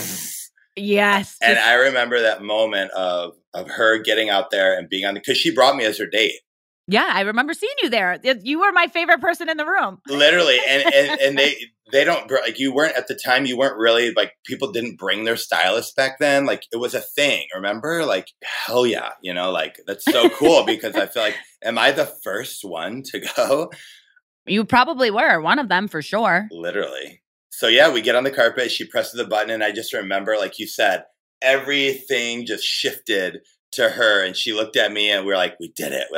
yes. And I remember that moment of her getting out there and being on because she brought me as her date. Yeah, I remember seeing you there. You were my favorite person in the room. Literally. And they don't, you weren't at the time, you weren't really, people didn't bring their stylist back then. It was a thing, remember? Hell yeah, that's so cool because I feel am I the first one to go? You probably were, one of them for sure. Literally. So yeah, we get on the carpet, she presses the button, and I just remember, like you said, everything just shifted to her, and she looked at me, and we were like, we did it.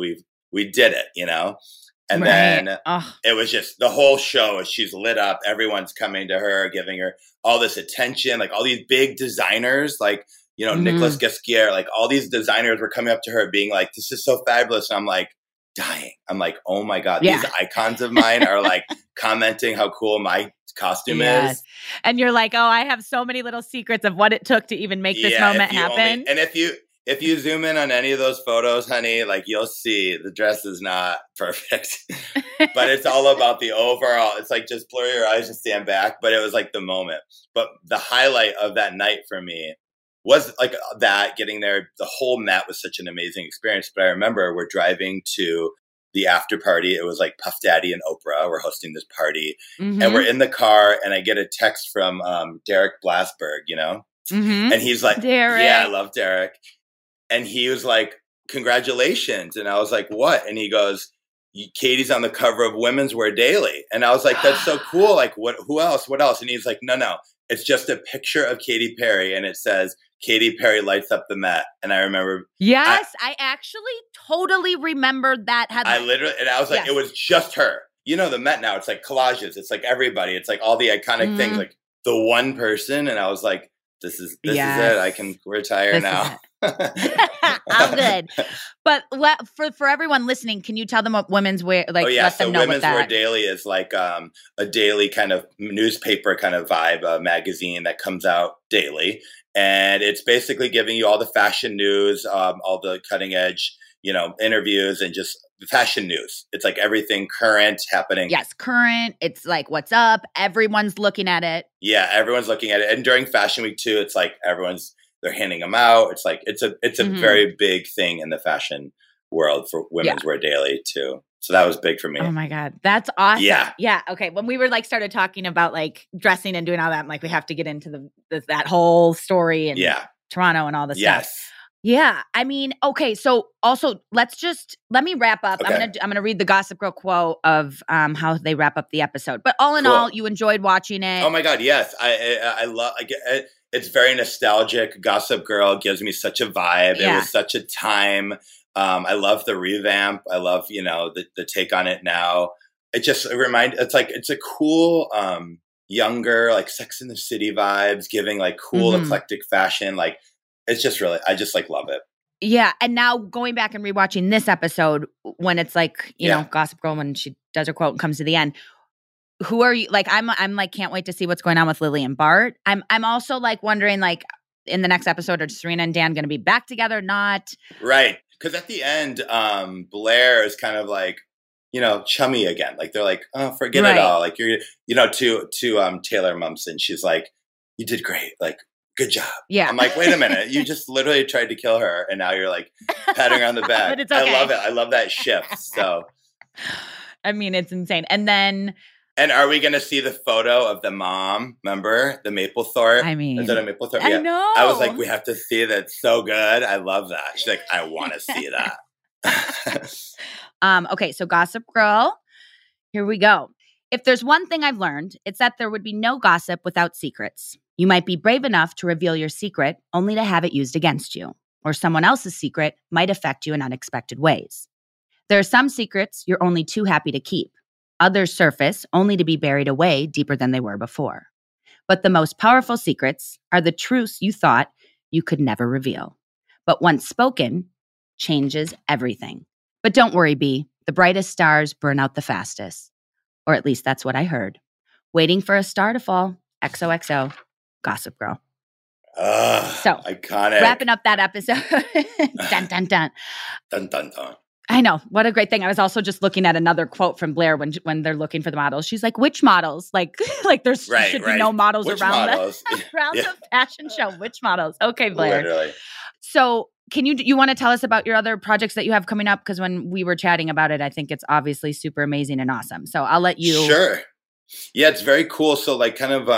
We did it, And then it was just the whole show. She's lit up. Everyone's coming to her, giving her all this attention. All these big designers, Nicolas Ghesquiere, all these designers were coming up to her being like, this is so fabulous. And I'm like, dying. I'm like, oh my God, these icons of mine are commenting how cool my costume is. And you're like, oh, I have so many little secrets of what it took to even make this moment happen. And if you zoom in on any of those photos, honey, you'll see the dress is not perfect, but it's all about the overall. It's just blur your eyes and stand back. But it was the moment. But the highlight of that night for me was that getting there. The whole Met was such an amazing experience. But I remember we're driving to the after party. It was Puff Daddy and Oprah were hosting this party, and we're in the car, and I get a text from Derek Blasberg, and he's like, Derek. Yeah, I love Derek. And he was like, congratulations. And I was like, what? And he goes, Katie's on the cover of Women's Wear Daily. And I was like, that's so cool. Who else? What else? And he's like, no. It's just a picture of Katy Perry. And it says, Katy Perry lights up the Met. And I remember. Yes, I actually totally remembered that headline. I was like, It was just her. The Met now, it's collages. It's everybody. It's all the iconic things, the one person. And I was like, this is it. I can retire now. I'm good. But for everyone listening, can you tell them what Women's Wear, let them know Women's what that Wear Daily is a daily kind of newspaper kind of vibe, a magazine that comes out daily. And it's basically giving you all the fashion news, all the cutting edge, interviews and just fashion news. It's everything current happening. Yes, current. It's what's up. Everyone's looking at it. Yeah, everyone's looking at it. And during Fashion Week too, it's they're handing them out. It's a very big thing in the fashion world for Women's Wear Daily too. So that was big for me. Oh my God. That's awesome. Yeah. Yeah. Okay. When we were started talking about dressing and doing all that, I'm we have to get into that whole story and Toronto and all this stuff. Yeah. I mean, okay. So also let me wrap up. Okay. I'm going to read the Gossip Girl quote of how they wrap up the episode. But all in Cool. all, you enjoyed watching it. Oh my God. Yes. I love it. It's very nostalgic. Gossip Girl gives me such a vibe. Yeah. It was such a time. I love the revamp. I love, the take on it now. It's a cool, younger, like Sex and the City vibes, giving like cool, eclectic fashion. Like, it's just really, I just like love it. Yeah. And now going back and rewatching this episode when it's like, you know, Gossip Girl, when she does her quote and comes to the end, who are you? Like, I'm like, can't wait to see what's going on with Lily and Bart. I'm also like wondering, like, in the next episode, are Serena and Dan going to be back together? Not right. Because at the end, Blair is kind of like, chummy again. Like, they're like, oh, forget it all. Like, you're, to Taylor Momsen, she's like, you did great. Like, good job. Yeah. I'm like, wait a minute. You just literally tried to kill her. And now you're like patting her on the back. But it's okay. I love it. I love that shift. So, I mean, it's insane. And are we going to see the photo of the mom? Remember the Mapplethorpe? I mean, is that a Mapplethorpe? I know. I was like, we have to see that. It's so good. I love that. She's like, I want to see that. Okay. So Gossip Girl, here we go. If there's one thing I've learned, it's that there would be no gossip without secrets. You might be brave enough to reveal your secret only to have it used against you, or someone else's secret might affect you in unexpected ways. There are some secrets you're only too happy to keep. Others surface only to be buried away deeper than they were before. But the most powerful secrets are the truths you thought you could never reveal. But once spoken, changes everything. But don't worry, B. The brightest stars burn out the fastest. Or at least that's what I heard. Waiting for a star to fall. XOXO. Gossip Girl. So iconic. Wrapping up that episode. Dun, dun, dun. Dun, dun, dun. I know. What a great thing. I was also just looking at another quote from Blair when they're looking for the models. She's like, which models? Like there's should be no models which around models? the fashion show. Which models? Okay, Blair. Literally. So can you want to tell us about your other projects that you have coming up? Because when we were chatting about it, I think it's obviously super amazing and awesome. So I'll let you. Sure. Yeah, it's very cool. So like kind of,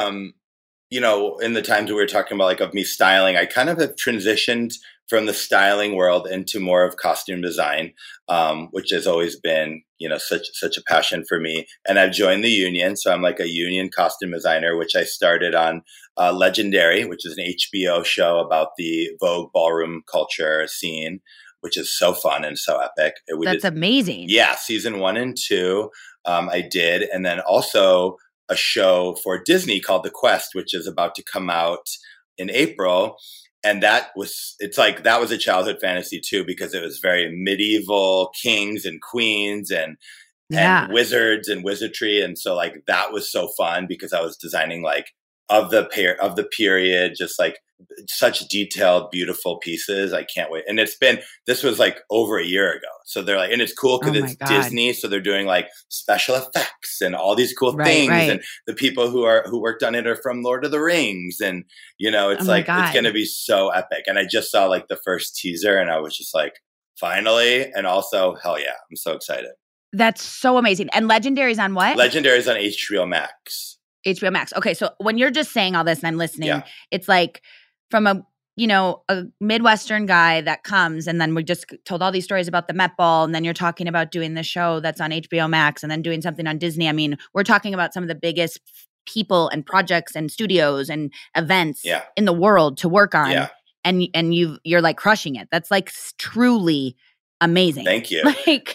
in the times we were talking about like of me styling, I kind of have transitioned from the styling world into more of costume design, which has always been, such a passion for me. And I've joined the union. So I'm like a union costume designer, which I started on Legendary, which is an HBO show about the Vogue ballroom culture scene, which is so fun and so epic. That's amazing. Yeah. Season 1 and 2 I did. And then also a show for Disney called The Quest, which is about to come out in April. And that was a childhood fantasy too, because it was very medieval kings and queens and wizards and wizardry. And so like, that was so fun because I was designing like of the period, just like such detailed, beautiful pieces. I can't wait. And this was like over a year ago. So they're like, and it's cool because it's Disney. So they're doing like special effects and all these cool things. Right. And the people who worked on it are from Lord of the Rings. And, it's it's going to be so epic. And I just saw like the first teaser and I was just like, finally. And also, hell yeah, I'm so excited. That's so amazing. And Legendary's on what? Legendary's on HBO Max. HBO Max. Okay. So when you're just saying all this and I'm listening, it's like from a Midwestern guy that comes and then we just told all these stories about the Met Ball and then you're talking about doing the show that's on HBO Max and then doing something on Disney. I mean, we're talking about some of the biggest people and projects and studios and events in the world to work on. Yeah. And you're like crushing it. That's like truly amazing. Thank you. Like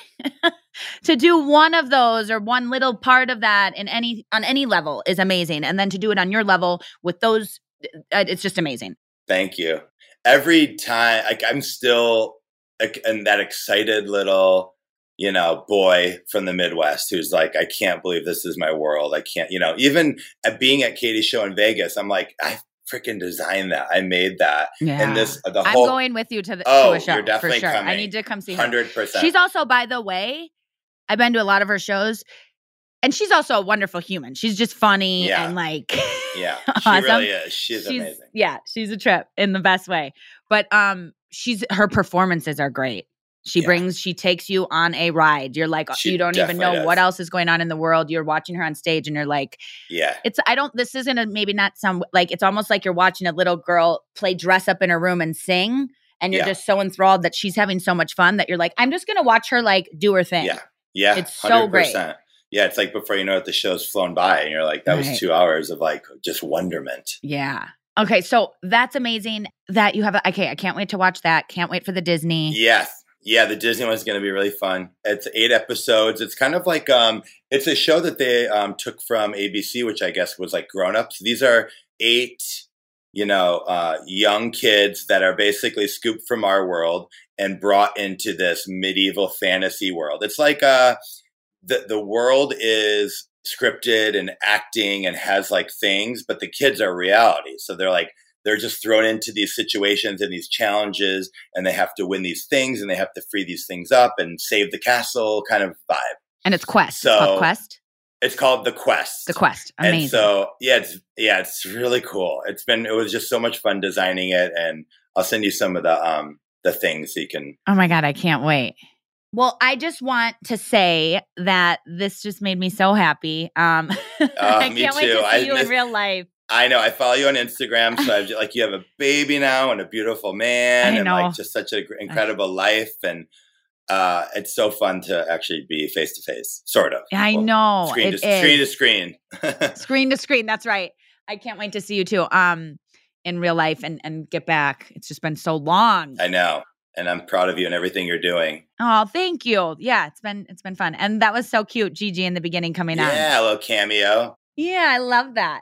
to do one of those or one little part of that on any level is amazing. And then to do it on your level with those, it's just amazing. Thank you. Every time, like I'm still that excited little, boy from the Midwest who's like, I can't believe this is my world. I can't, even at being at Katie's show in Vegas, I'm like, I freaking designed that. I made that. Yeah. And I'm going with you to a show. You're definitely for sure. coming. I need to come see her. 100%. She's also, by the way, I've been to a lot of her shows. And she's also a wonderful human. She's just funny and like she awesome. really is. She's amazing. Yeah, she's a trip in the best way. But her performances are great. She takes you on a ride. You're like, you don't even know what else is going on in the world. You're watching her on stage and you're like, this isn't maybe not some, like, it's almost like you're watching a little girl play dress up in her room and sing. and you're just so enthralled that she's having so much fun that you're like, I'm just going to watch her like do her thing. Yeah. Yeah. It's so 100%. great. Yeah. It's like before you know it, the show's flown by and you're like, that was 2 hours of like just wonderment. Yeah. Okay. So that's amazing that you have, okay. I can't wait to watch that. Can't wait for the Disney. Yes. Yeah, the Disney one's going to be really fun. It's 8 episodes. It's kind of like, it's a show that they took from ABC, which I guess was like Grown Ups. These are 8, young kids that are basically scooped from our world and brought into this medieval fantasy world. It's like the world is scripted and acting and has like things, but the kids are reality. So they're just thrown into these situations and these challenges, and they have to win these things, and they have to free these things up and save the castle kind of vibe. And it's Quest. So, it's called Quest? It's called The Quest. The Quest. Amazing. And so, it's really cool. It was just so much fun designing it, and I'll send you some of the things so you can. Oh my God, I can't wait. Well, I just want to say that this just made me so happy. I can't wait to see you in real life. I know. I follow you on Instagram, so I've you have a baby now and a beautiful man, and like just such an incredible life, and it's so fun to actually be face to face, sort of. I know. Screen to screen. Screen to screen. That's right. I can't wait to see you too. In real life and get back. It's just been so long. I know. And I'm proud of you and everything you're doing. Oh, thank you. Yeah, it's been fun. And that was so cute, Gigi in the beginning coming on. Yeah, a little cameo. Yeah, I love that.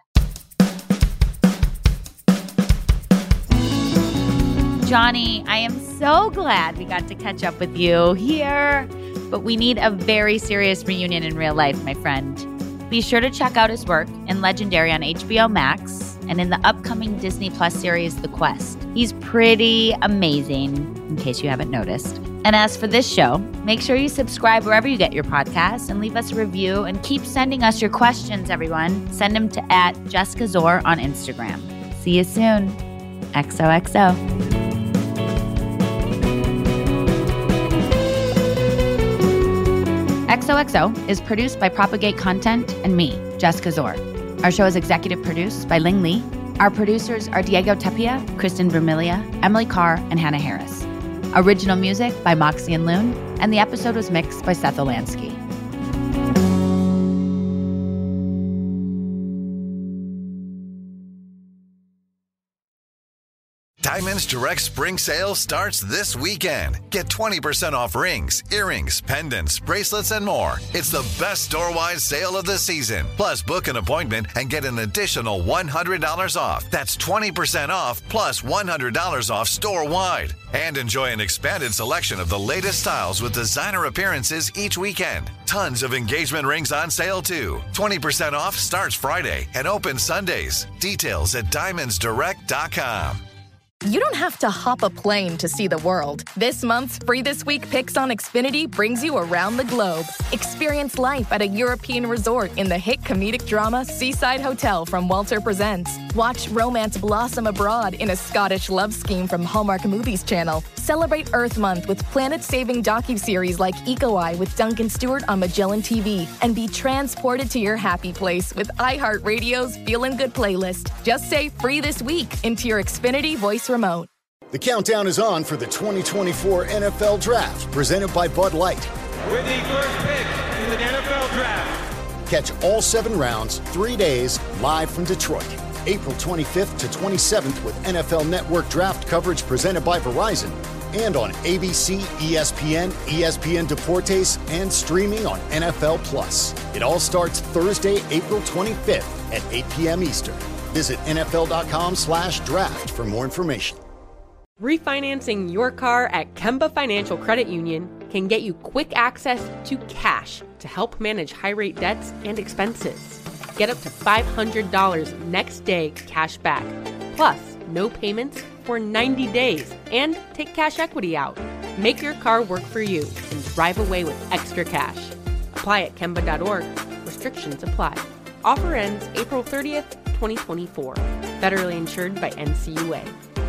Johnny, I am so glad we got to catch up with you here, but we need a very serious reunion in real life, my friend. Be sure to check out his work in Legendary on HBO Max and in the upcoming Disney Plus series, The Quest. He's pretty amazing, in case you haven't noticed. And as for this show, make sure you subscribe wherever you get your podcasts and leave us a review and keep sending us your questions, everyone. Send them to @JessicaZor on Instagram. See you soon. XOXO. XOXO is produced by Propagate Content and me, Jessica Zor. Our show is executive produced by Ling Lee. Our producers are Diego Tapia, Kristen Vermilia, Emily Carr, and Hannah Harris. Original music by Moxie and Loon, and the episode was mixed by Seth Olansky. Diamonds Direct Spring Sale starts this weekend. Get 20% off rings, earrings, pendants, bracelets, and more. It's the best store-wide sale of the season. Plus, book an appointment and get an additional $100 off. That's 20% off plus $100 off store-wide. And enjoy an expanded selection of the latest styles with designer appearances each weekend. Tons of engagement rings on sale, too. 20% off starts Friday and opens Sundays. Details at diamondsdirect.com. You don't have to hop a plane to see the world. This month's Free This Week Picks on Xfinity brings you around the globe. Experience life at a European resort in the hit comedic drama Seaside Hotel from Walter Presents. Watch romance blossom abroad in a Scottish love scheme from Hallmark Movies Channel. Celebrate Earth Month with planet-saving docuseries like Eco Eye with Duncan Stewart on Magellan TV. And be transported to your happy place with iHeartRadio's Feelin' Good playlist. Just say Free This Week into your Xfinity voice remote. The countdown is on for the 2024 NFL Draft, presented by Bud Light. With the first pick in the NFL Draft. Catch all 7 rounds, 3 days, live from Detroit. April 25th to 27th with NFL Network Draft coverage presented by Verizon. And on ABC, ESPN, ESPN Deportes, and streaming on NFL Plus. It all starts Thursday, April 25th at 8 p.m. Eastern. Visit NFL.com/draft for more information. Refinancing your car at Kemba Financial Credit Union can get you quick access to cash to help manage high-rate debts and expenses. Get up to $500 next day cash back, plus no payments for 90 days, and take cash equity out. Make your car work for you and drive away with extra cash. Apply at Kemba.org. Restrictions apply. Offer ends April 30th, 2024. Federally insured by NCUA.